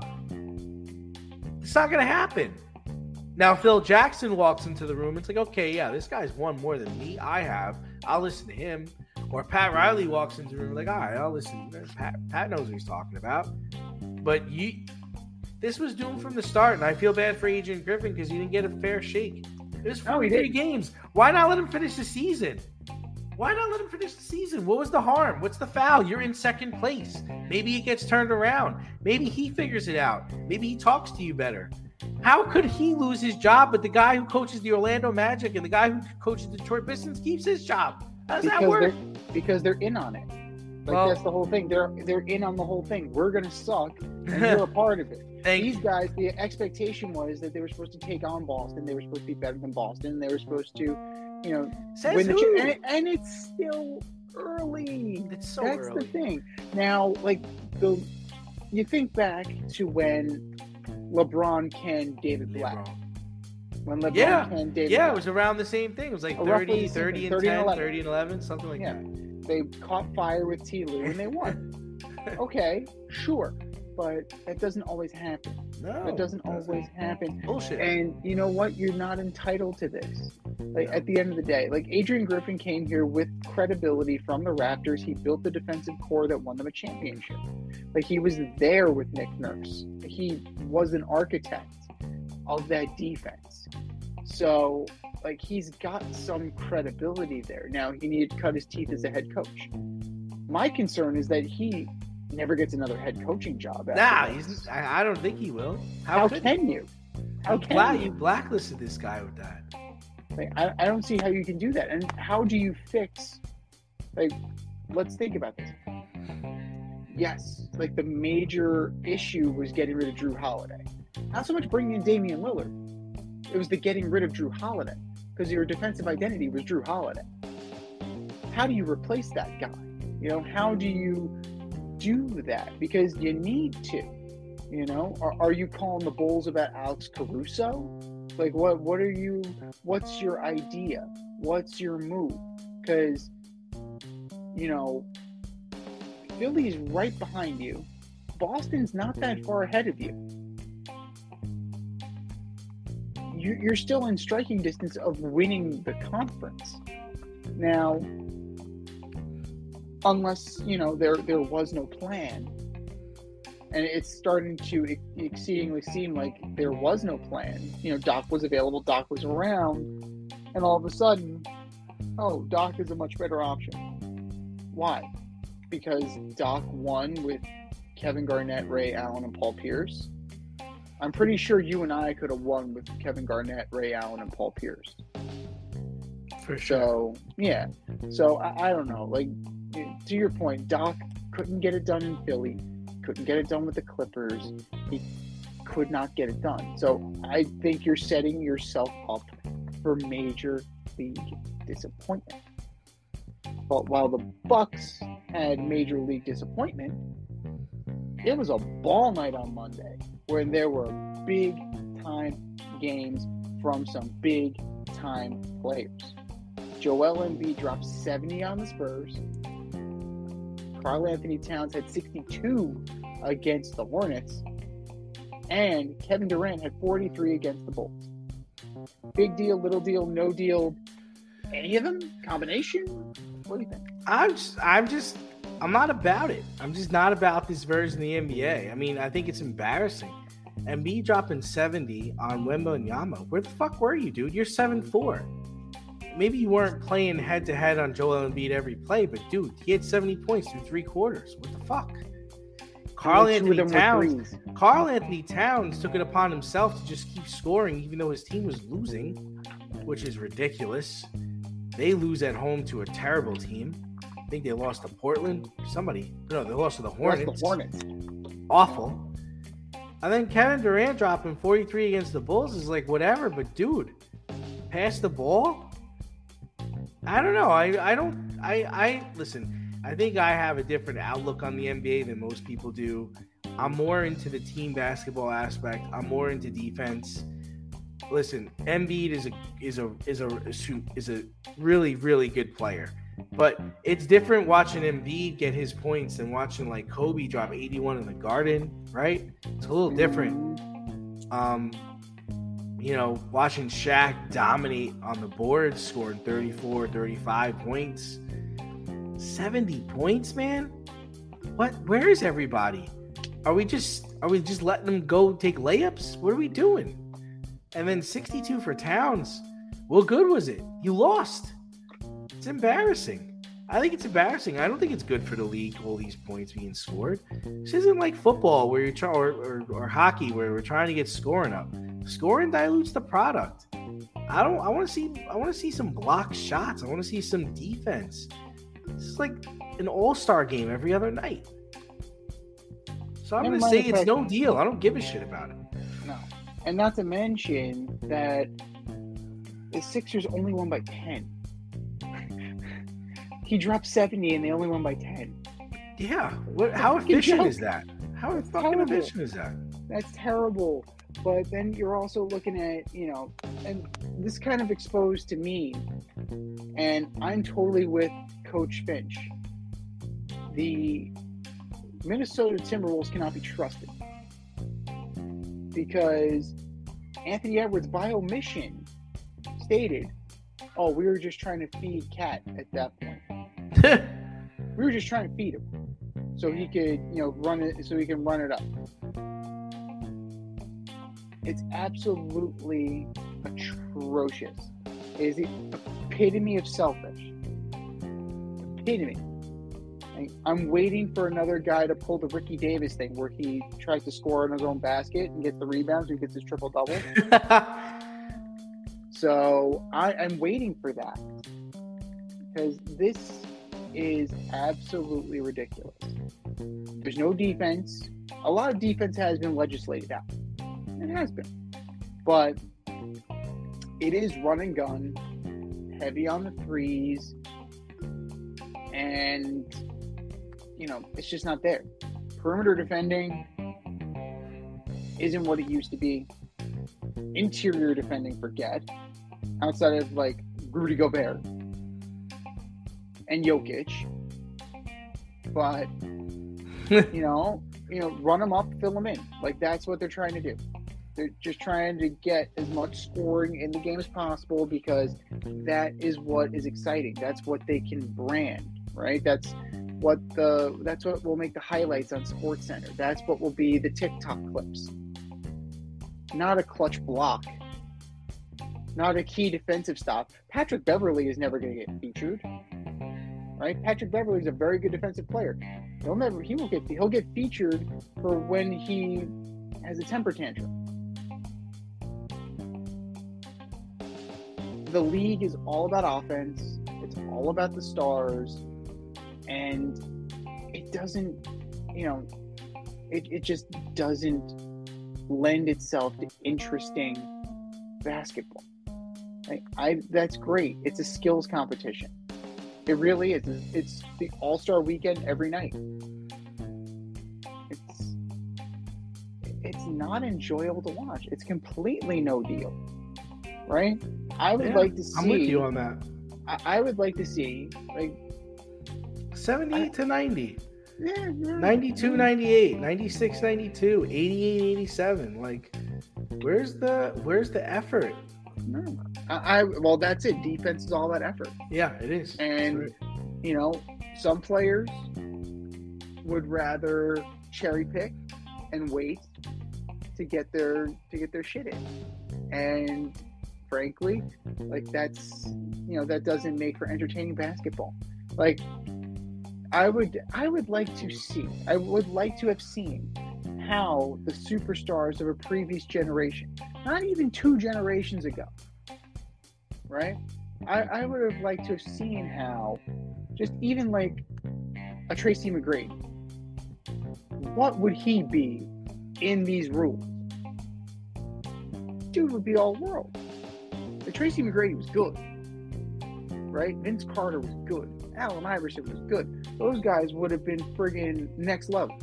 It's not gonna happen. Now, Phil Jackson walks into the room. It's like, okay, yeah, this guy's won more than me. I have. I'll listen to him. Or Pat Riley walks into the room like, all right, I'll listen. Pat, Pat knows what he's talking about. But you, this was doomed from the start, and I feel bad for Adrian Griffin because he didn't get a fair shake. It was forty-three games. Why not let him finish the season? Why not let him finish the season? What was the harm? What's the foul? You're in second place. Maybe it gets turned around. Maybe he figures it out. Maybe he talks to you better. How could he lose his job, but the guy who coaches the Orlando Magic and the guy who coaches the Detroit Pistons keeps his job? How does because that work? They're, because they're in on it. Like, well, that's the whole thing. They're they're in on the whole thing. We're gonna suck, and you're a part of it. These you. guys, the expectation was that they were supposed to take on Boston. They were supposed to be better than Boston. They were supposed to, you know, Says win the who? chip. And, and it's still early. It's so That's early. the thing. Now, like the, you think back to when LeBron canned David Black. LeBron. When LeBron Yeah, canned David yeah, Black. it was around the same thing. It was like Oh, roughly thirty, the same thirty, thing. and thirty and ten, eleven. thirty and eleven, something like Yeah. that. They caught fire with T. Lou and they won. Okay, sure. But that doesn't always happen. No, That doesn't it always happen. Bullshit. And you know what? You're not entitled to this. Like, at the end of the day, like, Adrian Griffin came here with credibility from the Raptors. He built the defensive core that won them a championship. Like, he was there with Nick Nurse. He was an architect of that defense. So, like, he's got some credibility there. Now, he needed to cut his teeth as a head coach. My concern is that he never gets another head coaching job. Nah, after this. he's, I, I don't think he will. How, How could can he? you? How can Black, you? you blacklisted this guy with that. Like, I, I don't see how you can do that. And how do you fix, like, let's think about this. Yes, like, the major issue was getting rid of Drew Holiday. Not so much bringing in Damian Lillard. It was the getting rid of Drew Holiday because your defensive identity was Drew Holiday. How do you replace that guy? You know, how do you do that? Because you need to. You know, are, are you calling the Bulls about Alex Caruso? Like, what? What are you? What's your idea? What's your move? Because, you know, Philly's right behind you. Boston's not that far ahead of you. You're still in striking distance of winning the conference. Now, unless, you know, there there was no plan. And it's starting to exceedingly seem like there was no plan. You know, Doc was available, Doc was around, and all of a sudden, oh, Doc is a much better option. Why? Because Doc won with Kevin Garnett, Ray Allen, and Paul Pierce. I'm pretty sure you and I could have won with Kevin Garnett, Ray Allen, and Paul Pierce. For sure. So, yeah. So, I, I don't know. Like, to your point, Doc couldn't get it done in Philly. Couldn't get it done with the Clippers. He could not get it done. So I think you're setting yourself up for major league disappointment. But while the Bucks had major league disappointment, it was a ball night on Monday where there were big time games from some big time players. Joel Embiid dropped seventy on the Spurs. Karl Anthony Towns had sixty-two against the Hornets. And Kevin Durant had forty-three against the Bulls. Big deal, little deal, no deal. Any of them? Combination? What do you think? I'm just, I'm just, I'm not about it. I'm just not about this version of the N B A. I mean, I think it's embarrassing. Embiid dropping seventy on Wembanyama. Where the fuck were you, dude? You're seven four. Maybe you weren't playing head-to-head on Joel Embiid every play, but, dude, he had seventy points through three quarters. What the fuck? Karl Anthony Towns. Karl Anthony Towns took it upon himself to just keep scoring even though his team was losing, which is ridiculous. They lose at home to a terrible team. I think they lost to Portland. Somebody. No, they lost to the Hornets. Lost the Hornets. Awful. And then Kevin Durant dropping forty-three against the Bulls is like, whatever, but, dude, pass the ball? I don't know. I, I don't I, I listen, I think I have a different outlook on the N B A than most people do. I'm more into the team basketball aspect. I'm more into defense. Listen, Embiid is a is a is a is a really, really good player. But it's different watching Embiid get his points than watching like Kobe drop eighty-one in the Garden, right? It's a little different. Um You know, watching Shaq dominate on the board, scoring thirty-four, thirty-five points. seventy points, man? What? Where is everybody? Are we just are we just letting them go take layups? What are we doing? And then sixty-two for Towns. What good was it? You lost. It's embarrassing. I think it's embarrassing. I don't think it's good for the league, all these points being scored. This isn't like football where you're trying, or, or, or hockey where we're trying to get scoring up. Scoring dilutes the product. I don't. I want to see. I want to see some block shots. I want to see some defense. This is like an all-star game every other night. So I'm going to say it's no deal. I don't give a shit about it. No, and not to mention that the Sixers only won by ten. He dropped seventy and they only won by ten. Yeah. What? How efficient is that? How That's fucking terrible. efficient is that? That's terrible. But then you're also looking at, you know, and this kind of exposed to me, and I'm totally with Coach Finch. The Minnesota Timberwolves cannot be trusted because Anthony Edwards, by omission, stated, oh, we were just trying to feed Cat at that point. We were just trying to feed him so he could, you know, run it, so he can run it up. It's absolutely atrocious. It is the epitome of selfish. Epitome. And I'm waiting for another guy to pull the Ricky Davis thing where he tries to score on his own basket and gets the rebounds and gets his triple-double. So I, I'm waiting for that because this is absolutely ridiculous. There's no defense. A lot of defense has been legislated out. It has been. But it is run and gun, heavy on the threes, and, you know, it's just not there. Perimeter defending isn't what it used to be. Interior defending, forget. Outside of, like, Rudy Gobert and Jokic. But, you know, you know, run them up, fill them in. Like, that's what they're trying to do. They're just trying to get as much scoring in the game as possible because that is what is exciting. That's what they can brand, right? That's what the that's what will make the highlights on SportsCenter. That's what will be the TikTok clips. Not a clutch block. Not a key defensive stop. Patrick Beverley is never going to get featured, right? Patrick Beverley is a very good defensive player. He'll never he will get he'll get featured for when he has a temper tantrum. The league is all about offense. It's all about the stars. And it doesn't, you know, it, it just doesn't lend itself to interesting basketball. Like, I, that's great. It's a skills competition. It really is. It's the All-Star weekend every night. It's, it's not enjoyable to watch. It's completely no deal. Right? I would Yeah, like to see. I'm with you on that. I, I would like to see, like, seventy-eight I- to ninety. yeah, yeah, ninety-two ninety-eight, ninety-six ninety-two, eighty-eight eighty-seven. Like, where's the where's the effort? No. I, I well, that's it. Defense is all that effort, Yeah, it is. and That's right. you know, some players would rather cherry pick and wait to get their to get their shit in, and frankly, like that's you know that doesn't make for entertaining basketball. Like, I would I would like to see I would like to have seen how the superstars of a previous generation, not even two generations ago, right? I, I would have liked to have seen how just even like a Tracy McGrady, what would he be in these rules? Dude would be all world. The Tracy McGrady was good, right? Vince Carter was good. Allen Iverson was good. Those guys would have been friggin' next level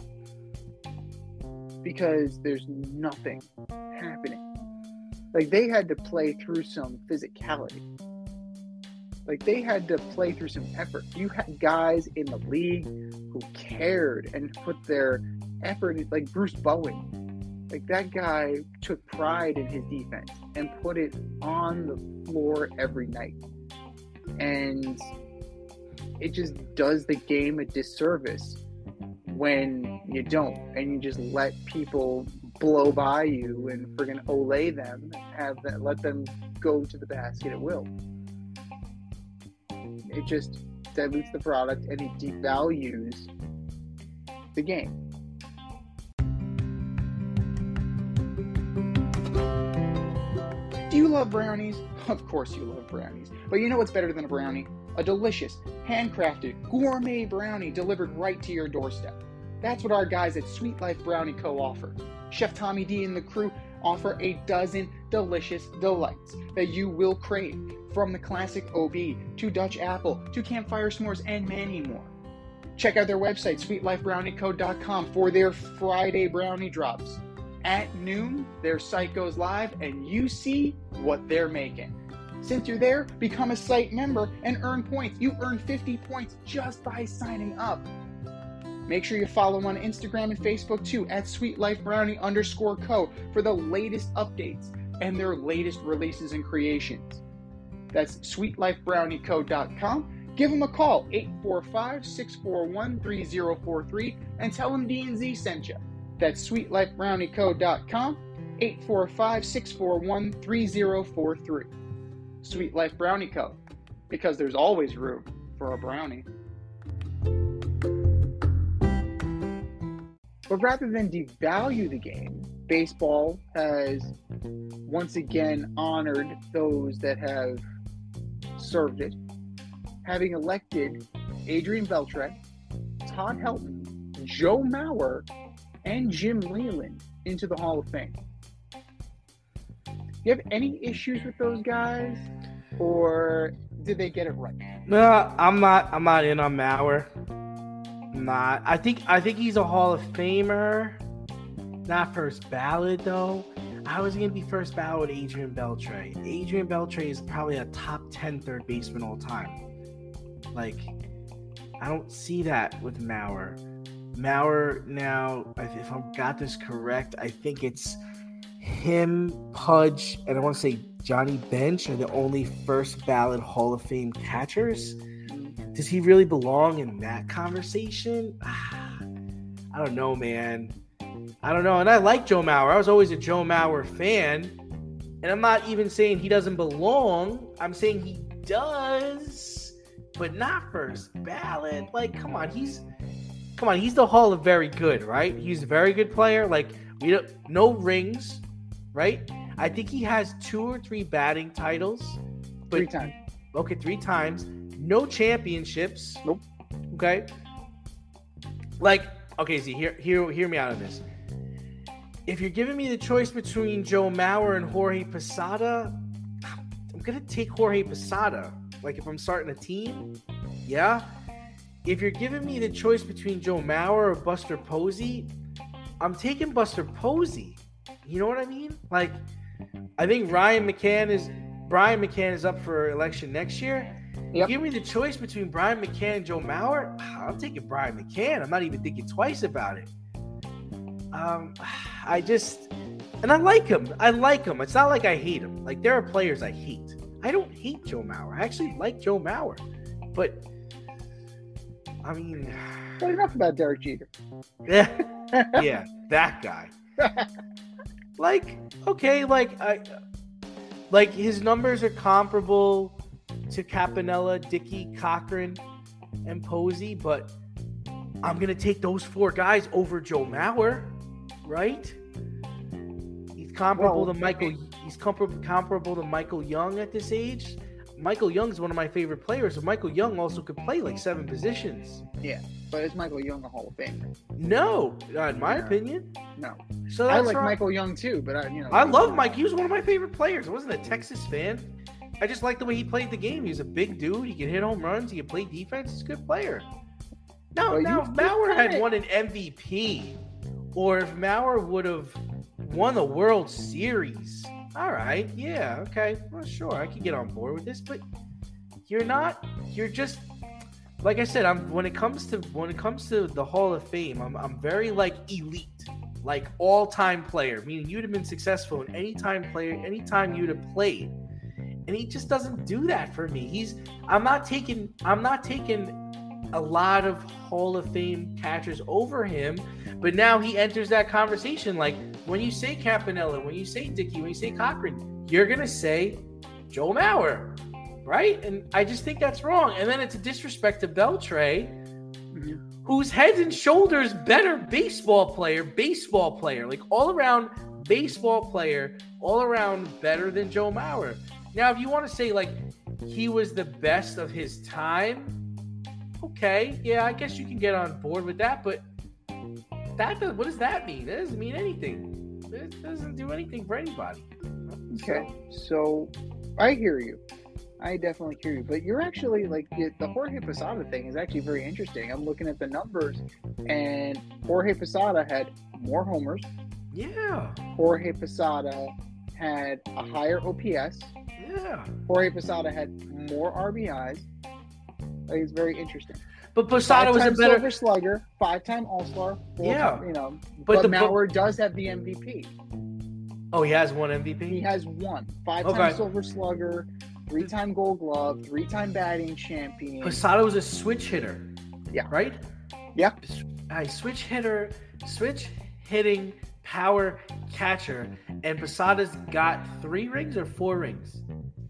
because there's nothing happening. Like, they had to play through some physicality. Like, they had to play through some effort. You had guys in the league who cared and put their effort in, like Bruce Bowen. Like, that guy took pride in his defense and put it on the floor every night. And it just does the game a disservice when you don't, and you just let people blow by you and friggin' olay them, have that, let them go to the basket at will. It just dilutes the product and it devalues the game. Do you love brownies? Of course you love brownies. But you know what's better than a brownie? A delicious, handcrafted, gourmet brownie delivered right to your doorstep. That's what our guys at Sweet Life Brownie Co. offer. Chef Tommy D and the crew offer a dozen delicious delights that you will crave, from the classic O B to Dutch apple to campfire s'mores and many more. Check out their website, sweet life brownie co dot com, for their Friday brownie drops. At noon, their site goes live and you see what they're making. Since you're there, become a site member and earn points. You earn fifty points just by signing up. Make sure you follow them on Instagram and Facebook too, at sweetlifebrownie underscore co, for the latest updates and their latest releases and creations. That's sweet life brownie co dot com. Give them a call, eight four five, six four one, three zero four three, and tell them D and Z sent you. That's sweet life brownie co dot com, eight four five, six four one, three zero four three. Sweet Life Brownie Co., because there's always room for a brownie. But rather than devalue the game, baseball has once again honored those that have served it, having elected Adrian Beltre, Todd Helton, Joe Mauer, and Jim Leyland into the Hall of Fame. you have any issues with those guys, or did they get it right? No, I'm not. I'm not in on Mauer. I'm not. I think. I think he's a Hall of Famer. Not first ballot though. I was gonna be first ballot with Adrian Beltre. Adrian Beltre is probably a top ten third baseman all time. Like, I don't see that with Mauer. Mauer now, if I've got this correct, I think it's him, Pudge, and I want to say Johnny Bench are the only first ballot Hall of Fame catchers. Does he really belong in that conversation? I don't know, man. I don't know. And I like Joe Mauer. I was always a Joe Mauer fan. And I'm not even saying he doesn't belong. I'm saying he does, but not first ballot. Like, come on. He's come on. He's the Hall of Very Good, right? He's a very good player. Like, we don't no rings, right? I think he has two or three batting titles. But, Three times. Okay, three times. No championships. Nope. Okay. Like, okay, see, hear, hear, hear me out on this. If you're giving me the choice between Joe Mauer and Jorge Posada, I'm going to take Jorge Posada. Like, if I'm starting a team, yeah. If you're giving me the choice between Joe Mauer or Buster Posey, I'm taking Buster Posey. You know what I mean? Like, I think Ryan McCann is Brian McCann is up for election next year. Yep. Give me the choice between Brian McCann and Joe Mauer. I'm taking Brian McCann. I'm not even thinking twice about it. Um, I just, and I like him. I like him. It's not like I hate him. Like, there are players I hate. I don't hate Joe Mauer. I actually like Joe Mauer. But, I mean... But enough about Derek Jeter. Yeah, yeah, that guy. Like, okay, like, I, like his numbers are comparable to Campanella, Dickey, Cochran, and Posey, but I'm going to take those four guys over Joe Mauer, right? He's comparable Well, to Michael. He's comparable, comparable to Michael Young at this age. Michael Young is one of my favorite players, and Michael Young also could play like seven positions. Yeah, but is Michael Young a Hall of Famer? No, not in my No. opinion. No. So that's I like right. Michael Young too, but I, you know. I love Mike. He was one of my favorite players. I wasn't a Texas fan. I just liked the way he played the game. He was a big dude. He could hit home runs. He could play defense. He's a good player. No, Well, now you- if Mauer you had kinda- won an M V P, or if Mauer would have won the World Series, all right, yeah, okay, well, sure, I could get on board with this. But you're not. You're just like I said. I'm when it comes to when it comes to the Hall of Fame. I'm I'm very like elite. Like all-time player, meaning you'd have been successful in any time player, any time you'd have played, and he just doesn't do that for me. He's, I'm not taking, I'm not taking a lot of Hall of Fame catchers over him, but now he enters that conversation. Like when you say Campanella, when you say Dickey, when you say Cochran, you're gonna say Joe Mauer, right? And I just think that's wrong. And then it's a disrespect to Beltre, who's head and shoulders better baseball player, baseball player, like all around baseball player, all around better than Joe Mauer. Now, if you want to say like he was the best of his time, okay, yeah, I guess you can get on board with that. But that does, what does that mean? That doesn't mean anything. It doesn't do anything for anybody. Okay, so I hear you. I definitely hear you, but you're actually like the, the Jorge Posada thing is actually very interesting. I'm looking at the numbers, and Jorge Posada had more homers. Yeah, Jorge Posada had a higher O P S. yeah. Jorge Posada had more R B Is. I think it's very interesting. But Posada was a Five-time better. Silver Slugger, five-time All-Star. Yeah. You know, But but, the- Mauer does have the M V P. Oh, he has one M V P. He has one five-time Okay. Silver Slugger, three-time Gold Glove, three-time batting champion. Posada was a switch hitter. Yeah. Right? Yeah. A switch hitter, switch hitting power catcher. And Posada's got three rings or four rings?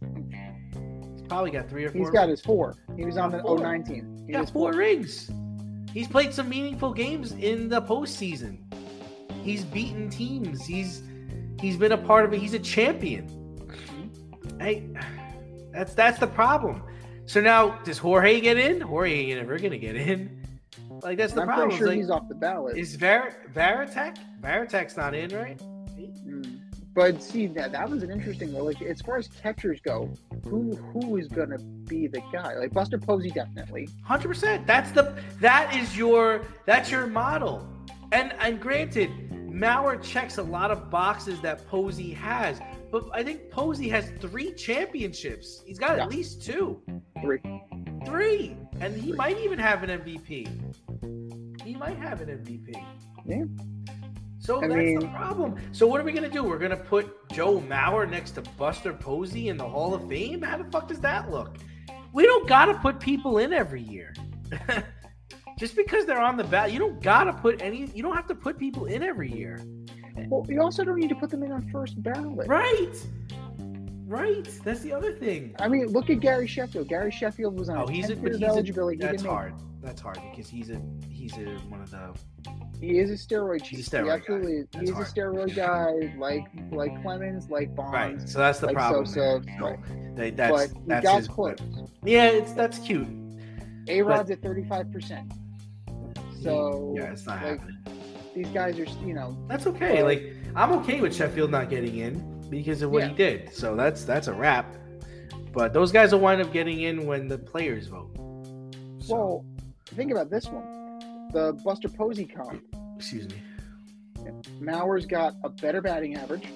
He's probably got three or four He's got rings. his four. He was on the Four. oh nine team. He He got has four rings. He's played some meaningful games in the postseason. He's beaten teams. He's he's been a part of it. He's a champion. Hey, that's that's the problem. So now, does Jorge get in? Jorge ain't never gonna get in. Like that's the I'm problem. pretty sure Like, he's off the ballot. is Var- Varitek? Varitek's not in, right? Mm, But see, that that was an interesting one. Like as far as catchers go, who who is gonna be the guy? Like Buster Posey, definitely. one hundred percent. That's the that is your that's your model. And and granted, Mauer checks a lot of boxes that Posey has, but I think Posey has three championships. He's got Yeah. at least two, Three. three, and he might even have an M V P. He might have an M V P. Yeah. So I that's the mean- problem. So what are we gonna do? We're gonna put Joe Mauer next to Buster Posey in the Hall of Fame? How the fuck does that look? We don't gotta put people in every year. Just because they're on the ballot, you don't gotta put any. You don't have to put people in every year, Well, you also don't need to put them in on first ballot. right? Right. That's the other thing. I mean, look at Gary Sheffield. Gary Sheffield was on Oh, a he's a. tenth But year he's of a eligibility. He that's didn't make- hard. That's hard because he's a. He's a one of the. He is a steroid cheat. He's a steroid he absolutely guy. is. That's He is hard. a steroid guy, like like Clemens, like Bonds. Right. So that's the like problem. Sosa, there. You know, right. they- that's but he that's got his. close. Yeah, it's that's cute. A Rod's at thirty-five percent. So yeah, it's not like, happening. these guys are, you know, That's okay. But- Like I'm okay with Sheffield not getting in because of what Yeah. he did. So that's that's a wrap. But those guys will wind up getting in when the players vote. So, well, think about this one. The Buster Posey comp. excuse me. Mauer's got a better batting average.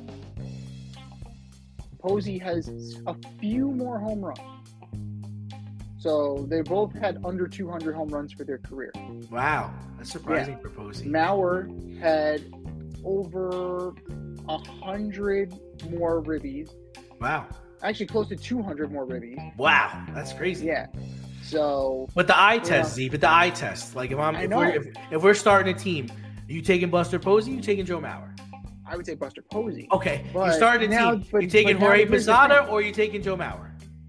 Posey has a few more home runs. So they both had under two hundred home runs for their career. Wow, that's surprising for Posey. Mauer had over one hundred more ribbies. Wow, Actually, close to two hundred more ribbies. wow, that's crazy. Yeah. So, But the eye test, Yeah. Z. But the eye test. Like if I'm, I if know. we're, if, if we're starting a team, are you taking Buster Posey? You taking Joe Mauer? I would say Buster Posey. Okay, you But started a now- team. but- you taking but now Jorge here's the Posada thing. or you taking Joe Mauer?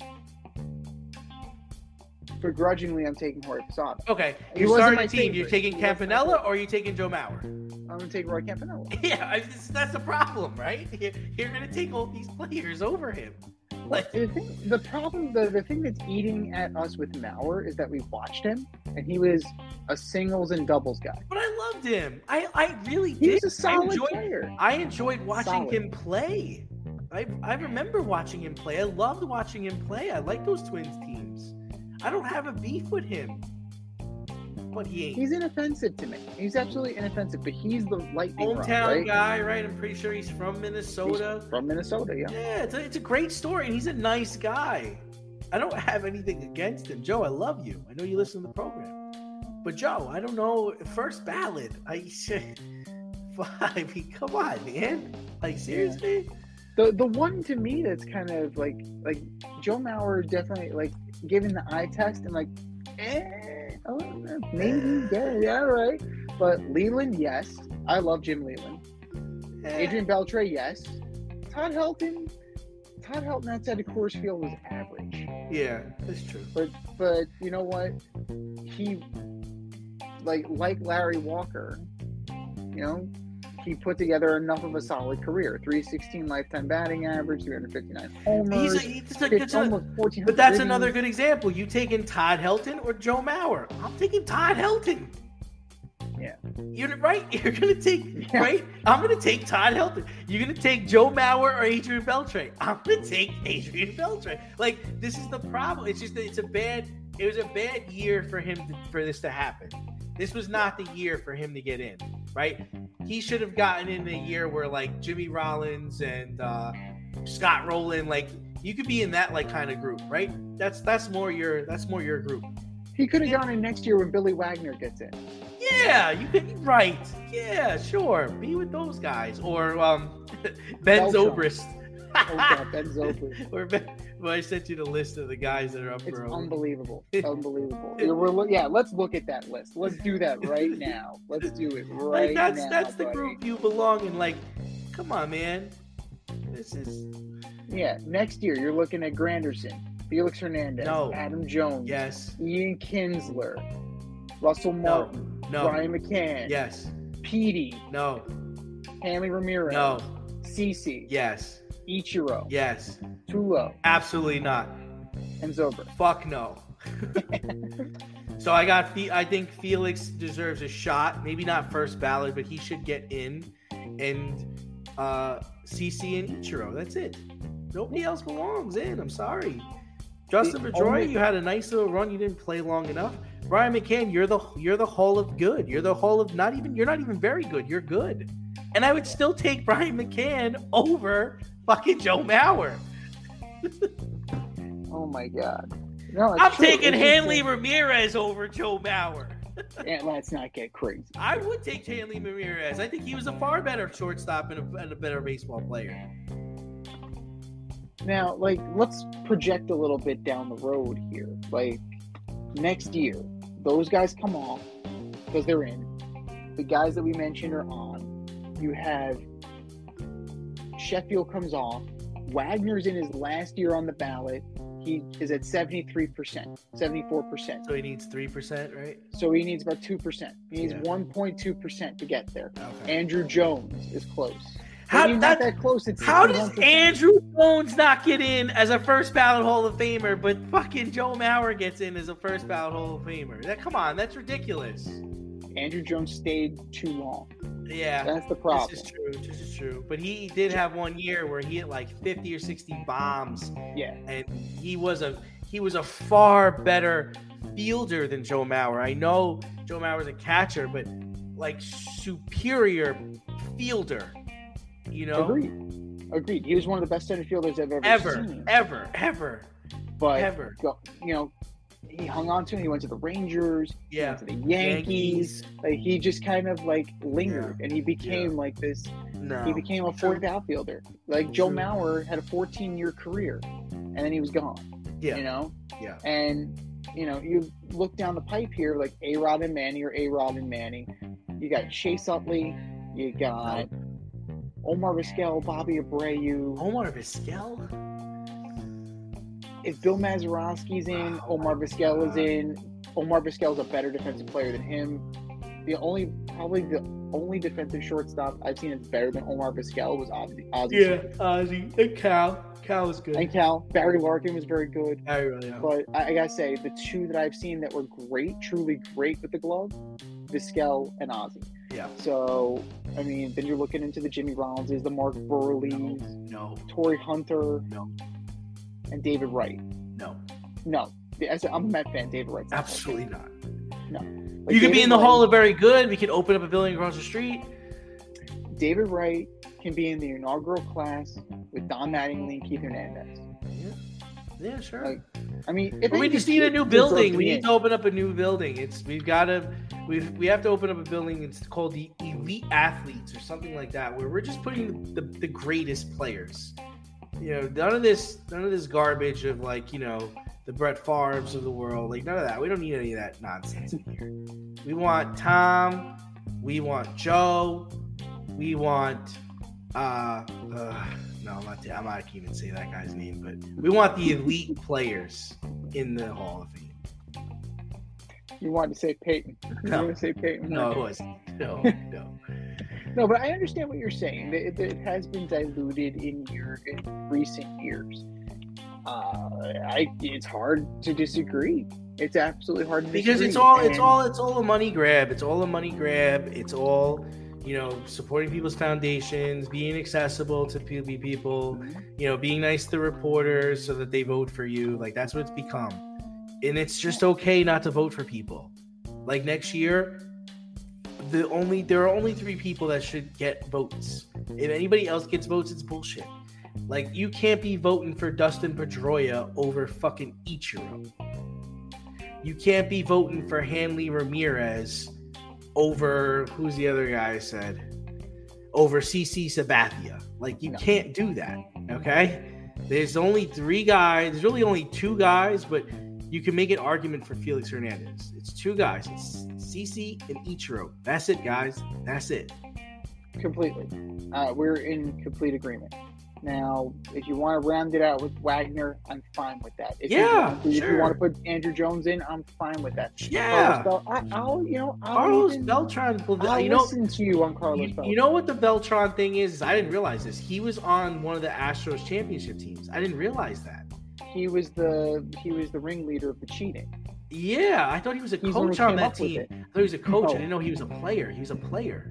Begrudgingly, I'm taking Jorge Posada. Okay, He you wasn't started my a team. You're favorite. taking He wasn't my Campanella favorite. or are you taking Joe Mauer? I'm going to take Roy Campanella. Yeah, I, this- that's the problem, right? You're, you're going to take all these players over him. Like, The thing, the problem, the, the thing that's eating at us with Mauer is that we watched him, and he was a singles and doubles guy. but I loved him. I, I really He did. was a solid I enjoyed, player. I enjoyed watching Solid. him play. I, I remember watching him play. I loved watching him play. I like those Twins teams. I don't have a beef with him. But he ain't. He's inoffensive to me. He's absolutely inoffensive, but he's the lightning rod, Hometown right? guy, right? I'm pretty sure he's from He's Minnesota. from Minnesota, yeah. Yeah, it's a, it's a great story, and he's a nice guy. I don't have anything against him. Joe, I love you. I know you listen to the program. But Joe, I don't know. First ballot. I should. I mean, come on, man. Like, seriously? The the one to me that's kind of like like Joe Mauer is definitely like giving the eye test and like eh, oh, maybe yeah yeah right. But Leland, yes, I love Jim Leland. Eh, Adrian Beltre, yes. Todd Helton, Todd Helton outside of Coors Field was average. Yeah, that's true. But but you know what? He like like Larry Walker, you know, he put together enough of a solid career. three sixteen lifetime batting average, three fifty-nine homers. He's a, he's a, fif- it's a- almost fourteen hundred but that's ribbies. another good example. You taking Todd Helton or Joe Mauer? I'm taking Todd Helton. Yeah. You're right. You're gonna take Yeah. right. I'm gonna take Todd Helton. You're gonna take Joe Mauer or Adrian Beltre. I'm gonna take Adrian Beltre. Like, this is the problem. It's just that it's a bad. It was a bad year for him to, for this to happen. This was not the year for him to get in. Right? He should have gotten in a year where like Jimmy Rollins and uh, Scott Rowland, like you could be in that like kind of group, right? That's that's more your that's more your group. He could have gone in next year when Billy Wagner gets in. Yeah, you could right. Yeah, sure. Be with those guys or um, Ben Beltran. Zobrist. Oh God, Ben Zobrist. or Ben, well, I sent you the list of the guys that are up It's for. unbelievable. Unbelievable. Yeah, we're lo- yeah, let's look at that list. Let's do that right now. Let's do it right Like that's now. that's the buddy. group you belong in. Like, come on, man. This is Yeah, next year you're looking at Granderson, Felix Hernandez, No. Adam Jones, yes, Ian Kinsler, Russell no, Martin, no, Brian McCann, yes, Petey, no, Hanley Ramirez, no, Cece, yes, Ichiro, yes, Tulo, absolutely not. and Zober. Fuck no. So I got. Fe- I think Felix deserves a shot. Maybe not first ballot, but he should get in. And uh, C C and Ichiro. That's it. Nobody else belongs in. I'm sorry. Justin The Pedroia, only- you had a nice little run. You didn't play long enough. Brian McCann, you're the you're the Hall of Good. You're the Hall of not even. You're not even very good. You're good. And I would still take Brian McCann over fucking Joe Mauer. Oh my God. No, it's I'm true. taking It's just Hanley that- Ramirez over Joe Mauer. And let's not get crazy. I would take Hanley Ramirez. I think he was a far better shortstop and a, and a better baseball player. Now, like, let's project a little bit down the road here. Like, next year, those guys come off because they're in. The guys that we mentioned are on. You have Sheffield comes off. Wagner's in his last year on the ballot. He is at seventy-three percent, seventy-four percent. So he needs three percent, right? So he needs about two percent. He needs Yeah. one point two percent to get there. Okay. Andrew Jones is close. How, Maybe not that, that close. It's how does sixty-one percent. Andrew Jones not get in as a first ballot Hall of Famer, but fucking Joe Mauer gets in as a first ballot Hall of Famer? That come on, that's ridiculous. Andrew Jones stayed too long. Yeah. That's the problem. This is true. This is true. But he did have one year where he hit like fifty or sixty bombs, Yeah. and he was a he was a far better fielder than Joe Mauer. I know Joe Mauer's a catcher, but like superior fielder. You know, Agreed. Agreed. He was one of the best center fielders I've ever, ever, seen. ever, ever, But ever. go, you know, he hung on to him. He went to the Rangers. He Yeah. went to the Yankees. Like, he just kind of like lingered, and he became Yeah. like this. No. He became a fourth True. outfielder. Like Joe True. Mauer had a fourteen-year career, and then he was gone. Yeah. You know. Yeah. And you know, you look down the pipe here, like A Rod and Manny or A Rod and Manny. You got Chase Utley. You got Omar Vizquel, Bobby Abreu. Omar Vizquel? If Bill Mazeroski's in, Omar Vizquel is in. Omar Vizquel is a better defensive player than him. The only, probably the only defensive shortstop I've seen that's better than Omar Vizquel was Ozzy. Ozzy Yeah, Ozzy. And Cal. Cal was good. And Cal. Barry Larkin was very good. I really am. But I, I gotta say, the two that I've seen that were great, truly great with the glove, Vizquel and Ozzy. Yeah. So, I mean, then you're looking into the Jimmy Rollinses, the Mark Burleys, No. Torrey Hunter, No. and David Wright. No. No, as a- I'm a Met fan. David Wright's not Absolutely not. no. Like, You could be David in the Wright- Hall of Very Good. We could open up a building across the street. David Wright can be in the inaugural class with Don Mattingly and Keith Hernandez. Yeah. Yeah, sure. Like, I mean, if But we they just need a new deserve building. to We be need in. to open up a new building. It's we've got to we we have to open up a building. It's called the Elite Athletes or something like that, where we're just putting the, the greatest players. You know, none of this none of this garbage of like you know the Brett Favres of the world. Like none of that. We don't need any of that nonsense in here. We want Tom. We want Joe. We want. Uh, uh, no, I'm not. I'm not even say that guy's name, but we want the elite players in the Hall of Fame. You wanted to say Peyton. You No. wanted to say Peyton. No, it weren't wasn't. No, no. you? No, but I understand what you're saying. It, it has been diluted in your in recent years. Uh, I it's hard to disagree. It's absolutely hard to Because disagree. it's all, it's And- all, it's all a money grab. It's all a money grab. It's all, you know, supporting people's foundations, being accessible to P B people, you know, being nice to reporters so that they vote for you. Like that's what it's become. And it's just okay not to vote for people. Like next year, the only there are only three people that should get votes. If anybody else gets votes, it's bullshit. Like you can't be voting for Dustin Pedroia over fucking Ichiro. You can't be voting for Hanley Ramirez over who's the other guy I said over C C Sabathia. Like you No. can't do that. Okay, there's only three guys. There's really only two guys, but you can make an argument for Felix Hernandez. It's two guys. It's C C and Ichiro. That's it, guys. That's it. completely. Uh, we're in complete agreement. Now, if you want to round it out with Wagner, I'm fine with that. If Yeah, you, if you sure. want to put Andrew Jones in, I'm fine with that. Yeah. Carlos Bel- I, I'll, you know, I'll Carlos even- Beltran. I'll You know, listen to you on Carlos you, Beltran. you know what the Beltran thing is, is? I didn't realize this. He was on one of the Astros championship teams. I didn't realize that. he was the he was the ringleader of the cheating. Yeah, I thought he was a He's the one coach who on came that up with team. it. I thought he was a coach. I No. didn't know he was a player. He was a player.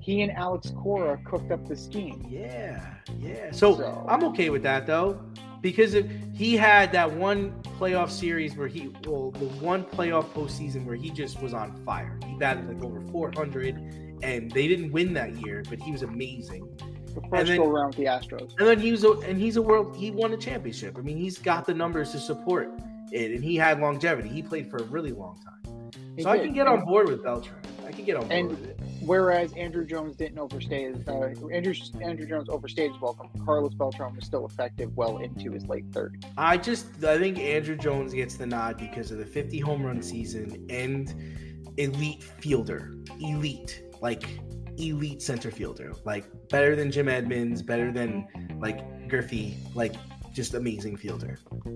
he and Alex Cora cooked up the scheme. Yeah, yeah. So, So- I'm okay with that though, because if he had that one playoff series where he, well, the one playoff postseason where he just was on fire. He batted like over four hundred, and they didn't win that year, but he was amazing. The And first then- go around with the Astros. And then he was, a, and he's a world. He won a championship. I mean, he's got the numbers to support it, and he had longevity. He played for a really long time, He so I did. can get on board with Beltran. I can get on board And- with it. Whereas Andrew Jones didn't overstay his, uh, Andrew Andrew Jones overstayed his welcome. Carlos Beltran was still effective well into his late thirties. I just, I think Andrew Jones gets the nod because of the fifty home run season and elite fielder, elite, like elite center fielder, like better than Jim Edmonds, better than like Griffey, like just amazing fielder.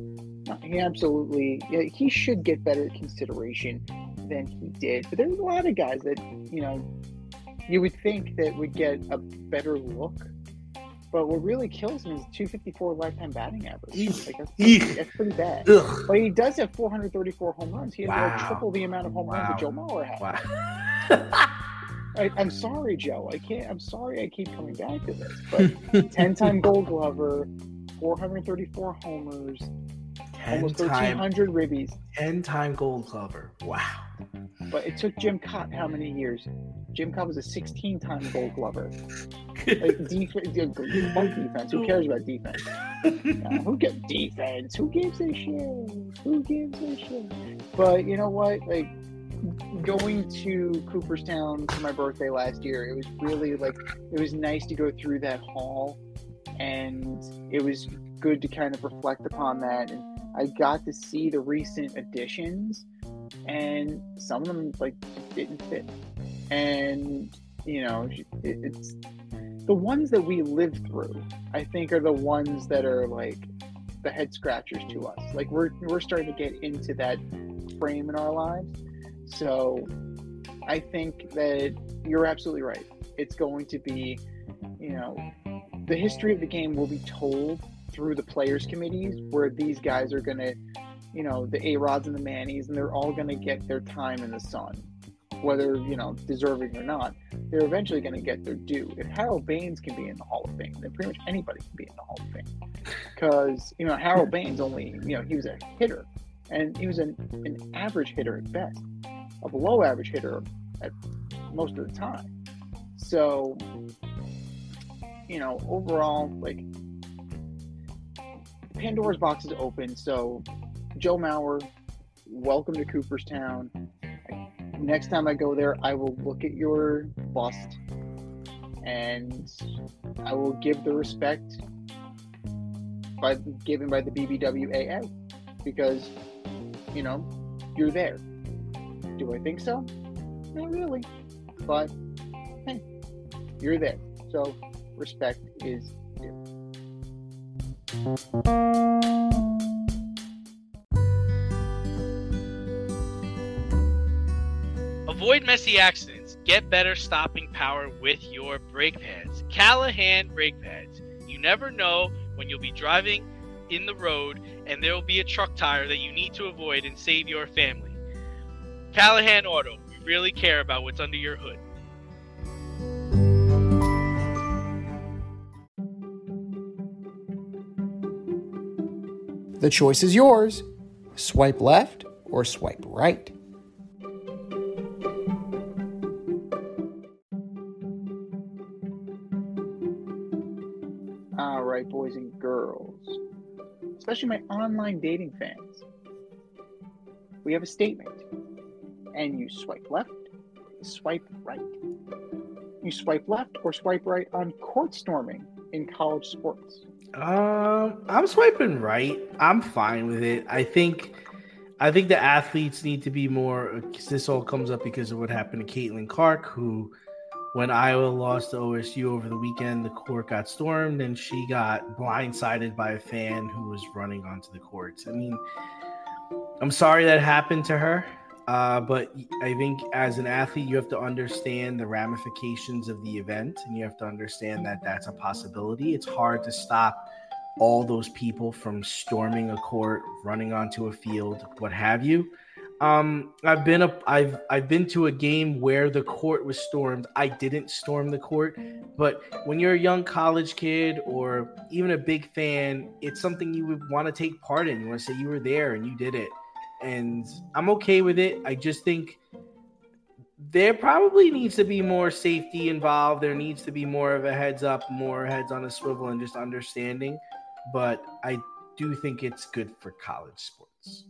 He absolutely, yeah, he should get better consideration than he did. But there's a lot of guys that, you know, you would think that would get a better look. But what really kills him is two fifty-four lifetime batting average. Eek. Like, that's, pretty, Eek. that's pretty bad. Ugh. But he does have four hundred thirty-four home runs. He has like Wow. triple the amount of home runs Wow. that Joe Mauer had. Wow. I, I'm sorry, Joe. I can't. I'm sorry. I keep coming back to this, but ten-time Gold Glover, four hundred thirty-four homers, almost thirteen ten-time, hundred ribbies. ten-time Gold Glover. Wow. But it took Jim Cott how many years? Jim Cott was a sixteen-time Gold Glover. Like defense, fuck defense. Who cares about defense? Uh, who gives defense? Who gives a shit? Who gives a shit? But you know what? Like going to Cooperstown for my birthday last year, it was really like it was nice to go through that hall, and it was good to kind of reflect upon that. And I got to see the recent additions, and some of them like didn't fit. And you know, it, it's the ones that we lived through, I think, are the ones that are like the head scratchers to us. Like we're we're starting to get into that frame in our lives. So I think that you're absolutely right. It's going to be, you know, the history of the game will be told through the players committees, where these guys are going to, you know, the A-Rods and the Mannies, and they're all going to get their time in the sun, whether, you know, deserving or not. They're eventually going to get their due. If Harold Baines can be in the Hall of Fame, then pretty much anybody can be in the Hall of Fame. Because, you know, Harold Baines only, you know, he was a hitter, and he was an, an average hitter at best, a below average hitter at most of the time. So, you know, overall, like, Pandora's box is open. So, Joe Mauer, welcome to Cooperstown. Next time I go there, I will look at your bust and I will give the respect by given by the B B W A A, because, you know, you're there. Do I think so? Not really. But, hey, you're there. So, respect is due. Avoid messy accidents. Get better stopping power with your brake pads. Callahan brake pads. You never know when you'll be driving in the road and there will be a truck tire that you need to avoid and save your family. Callahan Auto. We really care about what's under your hood. The choice is yours. Swipe left or swipe right. All right, boys and girls, especially my online dating fans, we have a statement, and you swipe left, swipe right. You swipe left or swipe right on court storming in college sports. Um, I'm swiping right. I'm fine with it. I think, I think the athletes need to be more. This all comes up because of what happened to Caitlin Clark, who, when Iowa lost to O S U over the weekend, the court got stormed and she got blindsided by a fan who was running onto the courts. I mean, I'm sorry that happened to her. Uh, but I think as an athlete, you have to understand the ramifications of the event, and you have to understand that that's a possibility. It's hard to stop all those people from storming a court, running onto a field, what have you. Um, I've been up. I've I've been to a game where the court was stormed. I didn't storm the court, but when you're a young college kid or even a big fan, it's something you would want to take part in. You want to say you were there and you did it, and I'm okay with it. I just think there probably needs to be more safety involved. There needs to be more of a heads up, more heads on a swivel, and just understanding. But I do think it's good for college sports.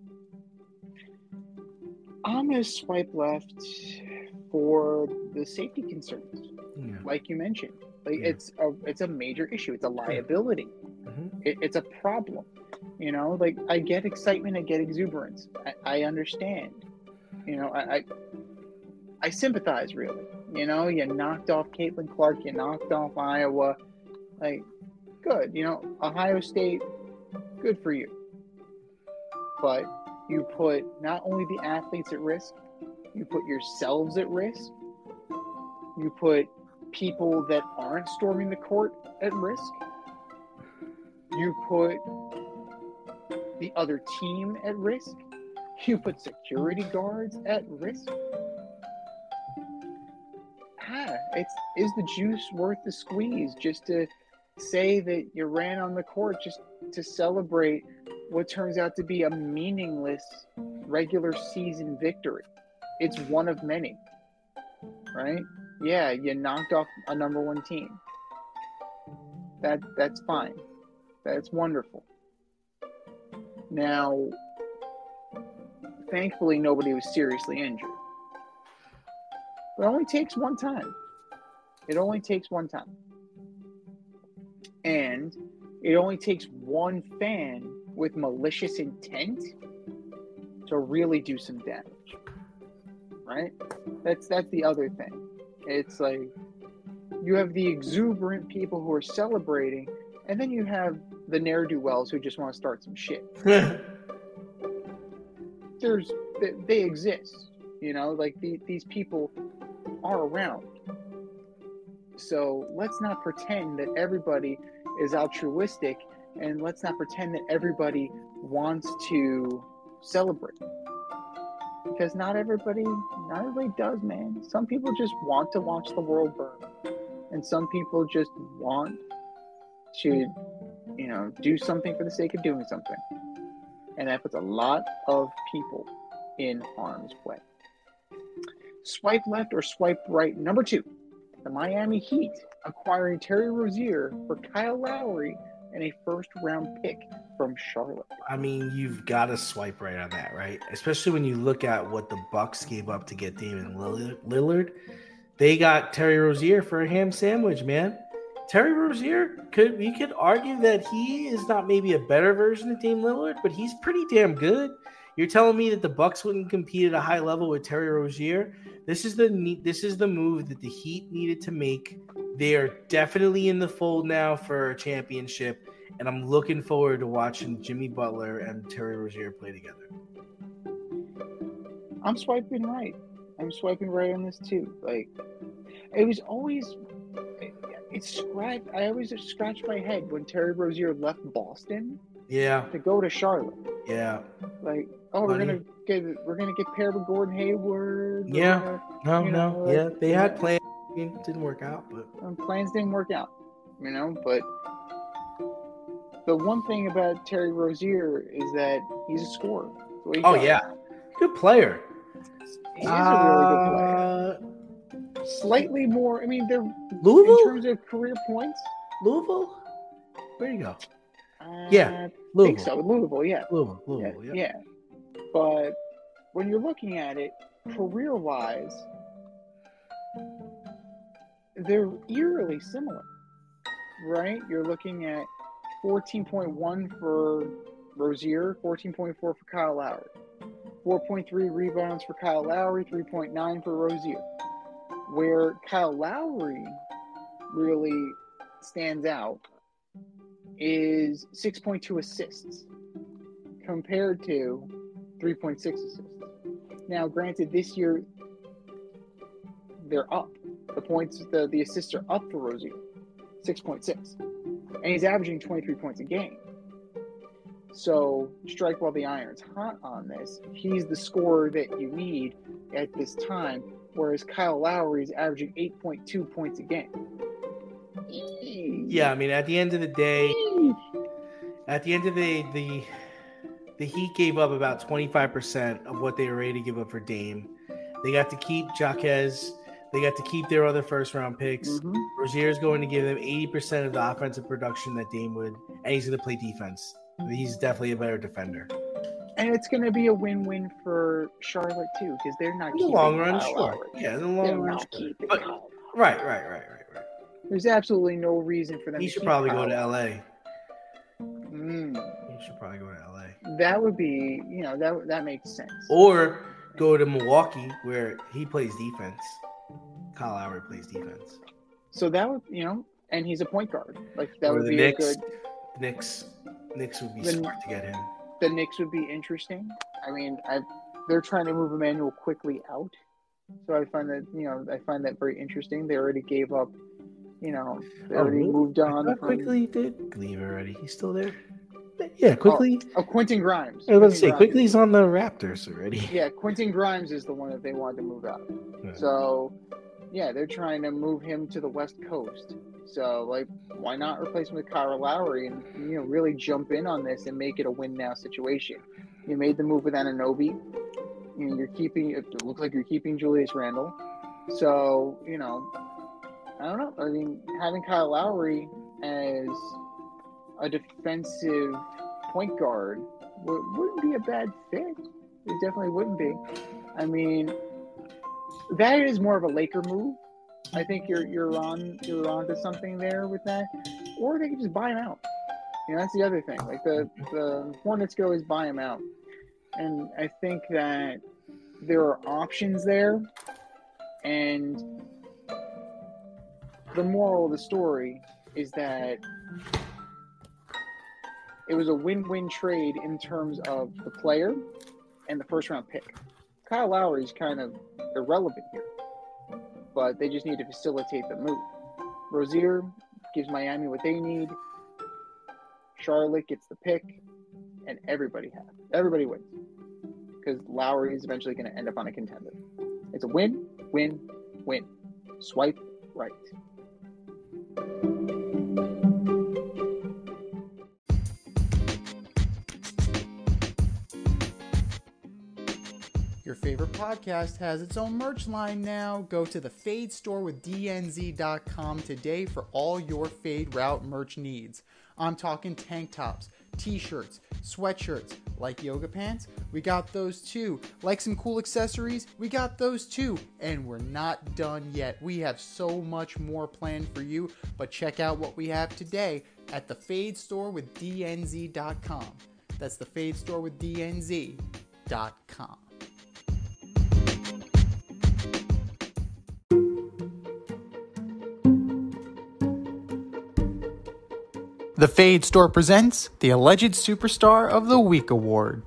I'm going to swipe left for the safety concerns, Yeah. like you mentioned. Like Yeah. it's a it's a major issue. It's a liability. Mm-hmm. It, it's a problem. You know, like I get excitement, I get exuberance. I, I understand. You know, I, I I sympathize really. You know, you knocked off Caitlin Clark, you knocked off Iowa. Like, good. You know, Ohio State, good for you. But you put not only the athletes at risk, you put yourselves at risk. You put people that aren't storming the court at risk. You put the other team at risk. You put security guards at risk. Ah, it's is the juice worth the squeeze just to say that you ran on the court just to celebrate what turns out to be a meaningless regular season victory? It's one of many, right? Yeah, you knocked off a number one team. That that's fine. That's wonderful. Now, thankfully, nobody was seriously injured. But it only takes one time. It only takes one time. And it only takes one fan with malicious intent to really do some damage. Right? That's that's the other thing. It's like you have the exuberant people who are celebrating, and then you have the ne'er-do-wells who just want to start some shit. There's they, they exist, you know, like the, these people are around. So let's not pretend that everybody is altruistic, and let's not pretend that everybody wants to celebrate. Because not everybody, not everybody does, man. Some people just want to watch the world burn, and some people just want to, you know, do something for the sake of doing something, and that puts a lot of people in harm's way. Swipe left or swipe right. Number two, the Miami Heat acquiring Terry Rozier for Kyle Lowry and a first-round pick from Charlotte. I mean, you've got to swipe right on that, right? Especially when you look at what the Bucks gave up to get Damian Lillard. They got Terry Rozier for a ham sandwich, man. Terry Rozier, could we could argue that he is not maybe a better version of Dame Lillard, but he's pretty damn good. You're telling me that the Bucks wouldn't compete at a high level with Terry Rozier? This is the this is the move that the Heat needed to make. They are definitely in the fold now for a championship, and I'm looking forward to watching Jimmy Butler and Terry Rozier play together. I'm swiping right. I'm swiping right on this too. Like, it was always it, it scratched. I always scratched my head when Terry Rozier left Boston. Yeah. To go to Charlotte. Yeah. Like, oh, we're gonna get we're gonna get paired with Gordon Hayward. We're yeah. Gonna, no, you no. know, yeah. like, They had plans. It didn't work out, but um, plans didn't work out. You know, but the one thing about Terry Rozier is that he's a scorer. Oh does. yeah, good player. He's uh, a really good player. Slightly more. I mean, they're Louisville in terms of career points. Louisville. Where you go? Uh, yeah, Louisville. I think so. Louisville, yeah. Louisville, Louisville, yeah, yeah. But when you're looking at it, career-wise, they're eerily similar, right? You're looking at fourteen point one for Rozier, fourteen point four for Kyle Lowry, four point three rebounds for Kyle Lowry, three point nine for Rozier. Where Kyle Lowry really stands out is six point two assists compared to three point six assists. Now, granted, this year they're up. The points, the, the assists are up for Rozier, six point six. And he's averaging twenty-three points a game. So strike while the iron's hot on this. He's the scorer that you need at this time, whereas Kyle Lowry is averaging eight point two points a game. Yeah, I mean, at the end of the day, at the end of the day, the the Heat gave up about twenty-five percent of what they were ready to give up for Dame. They got to keep Jaquez. They got to keep their other first-round picks. Mm-hmm. Rozier's going to give them eighty percent of the offensive production that Dame would, and he's going to play defense. He's definitely a better defender. And it's going to be a win-win for Charlotte, too, because they're not In the keeping long run, Kyle sure. Lowry. Yeah, in the long They're run, not sure. keeping But, Kyle right, right, right, right, right. There's absolutely no reason for them He to should keep probably Kyle go to L A. Lowry. Mm, He should probably go to L A. that would be, you know, that that makes sense. Or go to Milwaukee, where he plays defense. Kyle Lowry plays defense. So that would, you know, and he's a point guard. Like that Or would the be Knicks. a good. Knicks, Knicks would be The- smart to get him. The Knicks would be interesting. I mean, I they're trying to move Emmanuel quickly out, so I find that you know I find that very interesting. They already gave up, you know, they Oh, already really? moved on. How from, quickly did leave already? He's still there? Yeah, quickly. Oh, Quentin Grimes. I was about to Quentin say, Grimes. quickly's on the Raptors already. Yeah, Quentin Grimes is the one that they wanted to move out. Yeah. So, yeah, they're trying to move him to the West Coast. So, like, why not replace him with Kyle Lowry and, you know, really jump in on this and make it a win-now situation? You made the move with Anunoby. You know, you're keeping, it looks like you're keeping Julius Randle. So, you know, I don't know. I mean, having Kyle Lowry as a defensive point guard w- wouldn't be a bad fit. It definitely wouldn't be. I mean, that is more of a Laker move. I think you're you're on you're onto something there with that, or they could just buy him out. You know, that's the other thing. Like the the Hornets go is buy him out, and I think that there are options there. And the moral of the story is that it was a win-win trade in terms of the player and the first-round pick. Kyle Lowry is kind of irrelevant here, but they just need to facilitate the move. Rozier gives Miami what they need. Charlotte gets the pick, and everybody has. Everybody wins because Lowry is eventually going to end up on a contender. It's a win, win, win. Swipe right. Your favorite podcast has its own merch line now. Go to the Fade store with D N Z dot com today for all your Fade Route merch needs. I'm talking tank tops, t-shirts, sweatshirts, like yoga pants, we got those too. Like some cool accessories, we got those too. And we're not done yet. We have so much more planned for you, but check out what we have today at the Fade store with D N Z dot com. That's the Fade store with D N Z dot com. The Fade Store presents the Alleged Superstar of the Week Award.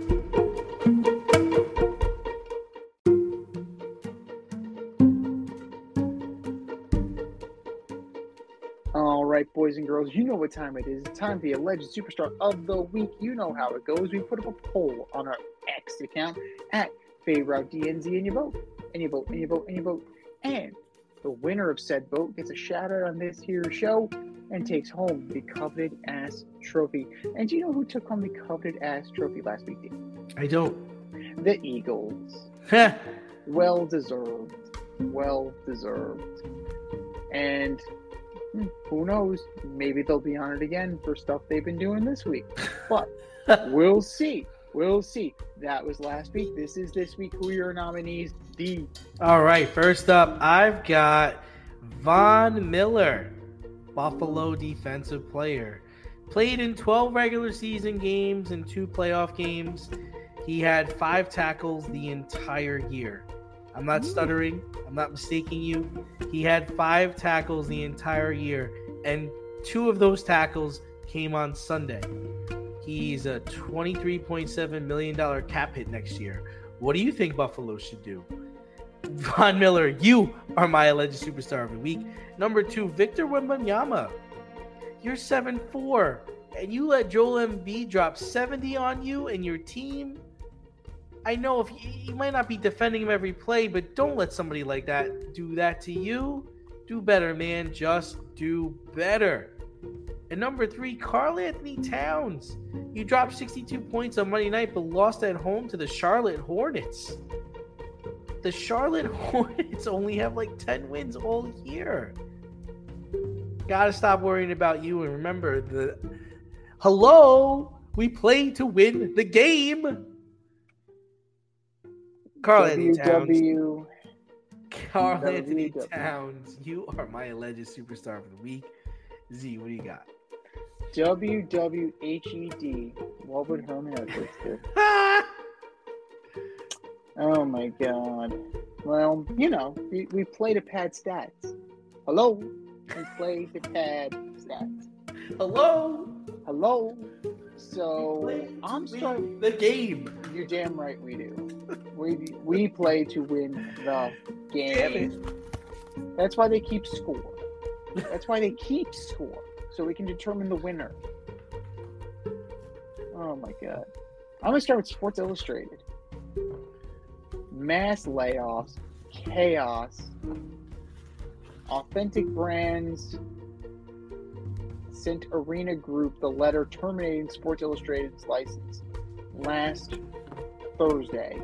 All right, boys and girls, you know what time it is. It's time for the Alleged Superstar of the Week. You know how it goes. We put up a poll on our X account at FadeRouteDNZ, and you vote, and you vote, and you vote, and you vote. And the winner of said vote gets a shout out on this here show and takes home the coveted ass trophy. And do you know who took home the coveted ass trophy last week? I don't. The Eagles. Heh. Well deserved. Well deserved. And hmm, who knows? Maybe they'll be on it again for stuff they've been doing this week. But we'll see. We'll see. That was last week. This is this week. Who are your nominees? D. All right, first up, I've got Von Miller, Buffalo defensive player. Played in twelve regular season games and two playoff games. He had five tackles the entire year. I'm not stuttering. I'm not mistaking you. He had five tackles the entire year, and two of those tackles came on Sunday. He's a twenty-three point seven million dollars cap hit next year. What do you think Buffalo should do? Von Miller, you are my alleged superstar of the week. Number two, Victor Wembanyama. You're seven foot four, and you let Joel Embiid drop seventy on you and your team. I know if you, you might not be defending him every play, but don't let somebody like that do that to you. Do better, man. Just do better. And number three, Karl Anthony Towns. You dropped sixty-two points on Monday night, but lost at home to the Charlotte Hornets. The Charlotte Hornets only have like ten wins all year. Gotta stop worrying about you and remember the hello, we play to win the game. Karl Anthony Towns. Karl Anthony Towns, you are my alleged superstar for the week. Z, what do you got? W W H E D. What would Herman Edwards do? Oh my God. Well, you know, we, we play to pad stats. Hello? We play to pad stats. Hello? Hello? So, I'm starting the game. You're damn right we do. We, we play to win the game. That's why they keep score. That's why they keep score. So we can determine the winner. Oh my God. I'm going to start with Sports Illustrated. Mass layoffs, chaos, Authentic Brands sent Arena Group the letter terminating Sports Illustrated's license last Thursday.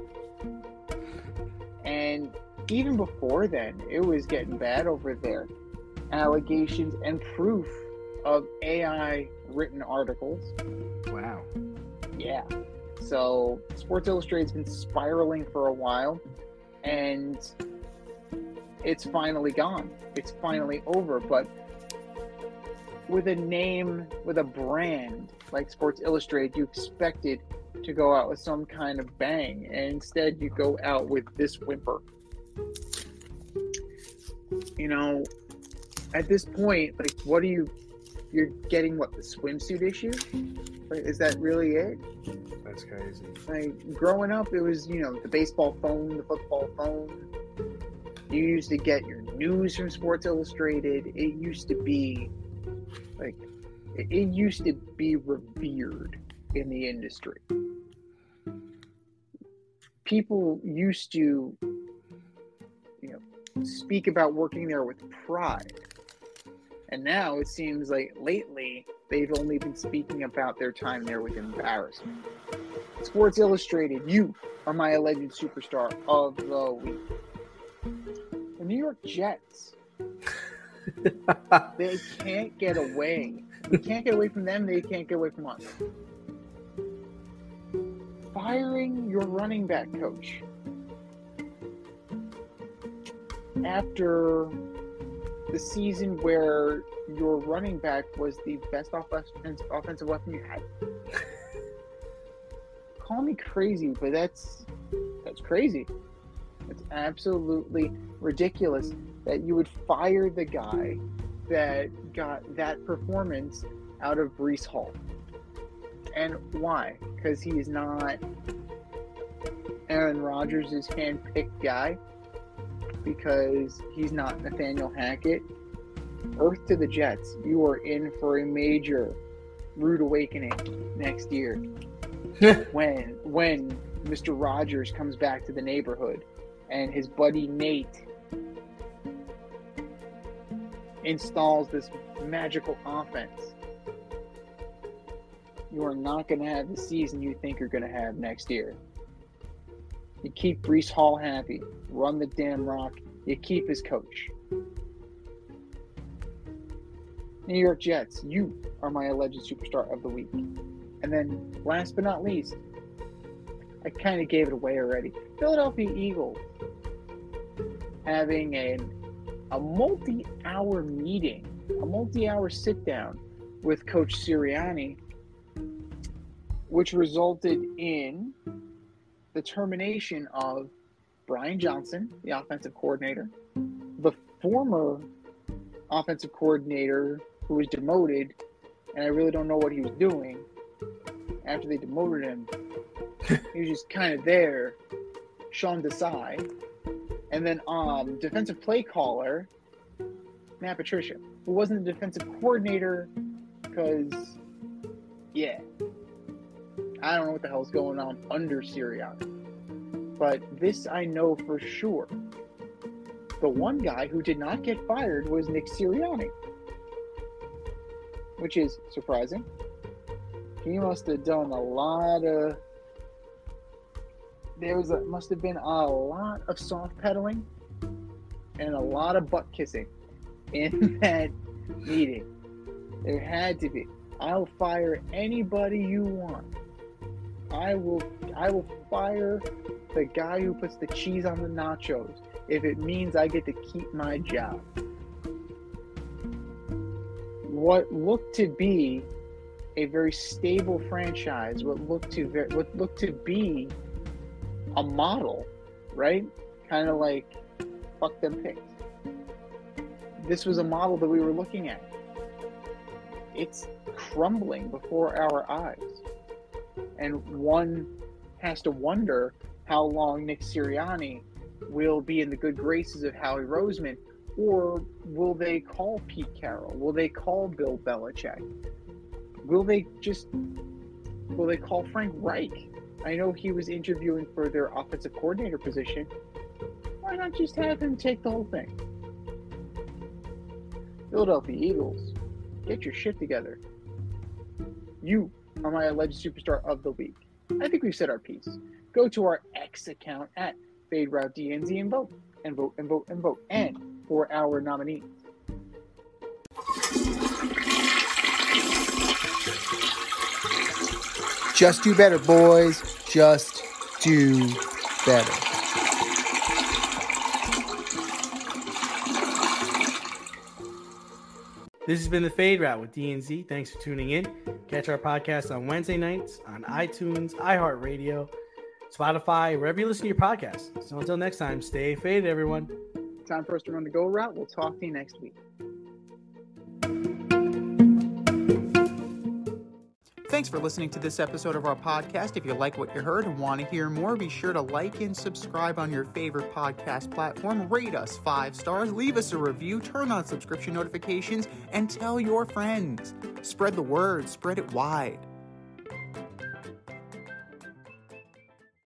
And even before then, it was getting bad over there. Allegations and proof of A I written articles. Wow. Yeah. So Sports Illustrated's been spiraling for a while, and it's finally gone. It's finally over. But with a name, with a brand like Sports Illustrated, you expect it to go out with some kind of bang, and instead you go out with this whimper. You know, at this point, like, what are you, you're getting what, the swimsuit issue? Like, is that really it? That's crazy. Like, growing up, it was, you know, the baseball phone, the football phone. You used to get your news from Sports Illustrated. It used to be, like, it, it used to be revered in the industry. People used to, you know, speak about working there with pride. And now it seems like lately they've only been speaking about their time there with embarrassment. Sports Illustrated, you are my alleged superstar of the week. The New York Jets, they can't get away. We can't get away from them, they can't get away from us. Firing your running back coach after the season where your running back was the best offensive offensive weapon you had. Call me crazy, but that's that's crazy. It's absolutely ridiculous that you would fire the guy that got that performance out of Breece Hall. And why? Because he is not Aaron Rodgers' hand-picked guy. Because he's not Nathaniel Hackett. Earth to the Jets. You are in for a major rude awakening next year. when when Mister Rogers comes back to the neighborhood and his buddy Nate installs this magical offense. You are not going to have the season you think you're going to have next year. You keep Breece Hall happy. Run the damn rock. You keep his coach. New York Jets, you are my alleged superstar of the week. And then, last but not least, I kind of gave it away already. Philadelphia Eagles having a, a multi-hour meeting, a multi-hour sit-down with Coach Sirianni, which resulted in the termination of Brian Johnson, the offensive coordinator, the former offensive coordinator who was demoted, and I really don't know what he was doing after they demoted him. He was just kind of there, Sean Desai, and then um, defensive play caller, Matt Patricia, who wasn't the defensive coordinator because Yeah. I don't know what the hell's going on under Sirianni. But this I know for sure. The one guy who did not get fired was Nick Sirianni. Which is surprising. He must have done a lot of... There was a, must have been a lot of soft pedaling and a lot of butt kissing in that meeting. There had to be. I'll fire anybody you want. I will I will fire the guy who puts the cheese on the nachos if it means I get to keep my job. What looked to be a very stable franchise, what looked to very, what looked to be a model, right? Kind of like fuck them pigs. This was a model that we were looking at. It's crumbling before our eyes. And one has to wonder how long Nick Sirianni will be in the good graces of Howie Roseman, or will they call Pete Carroll? Will they call Bill Belichick? Will they just, will they call Frank Reich? I know he was interviewing for their offensive coordinator position. Why not just have him take the whole thing? Philadelphia Eagles, get your shit together. You are my alleged superstar of the week. I think we've said our piece. Go to our X account at FadeRouteDNZ and vote, and vote, and vote, and vote. And for our nominees. Just do better, boys. Just do better. This has been the Fade Route with D N Z. Thanks for tuning in. Catch our podcast on Wednesday nights on iTunes, iHeartRadio, Spotify, wherever you listen to your podcasts. So until next time, stay faded, everyone. Time for us to run the go route. We'll talk to you next week. Thanks for listening to this episode of our podcast. If you like what you heard and want to hear more, be sure to like and subscribe on your favorite podcast platform. Rate us five stars, leave us a review, turn on subscription notifications, and tell your friends. Spread the word, spread it wide.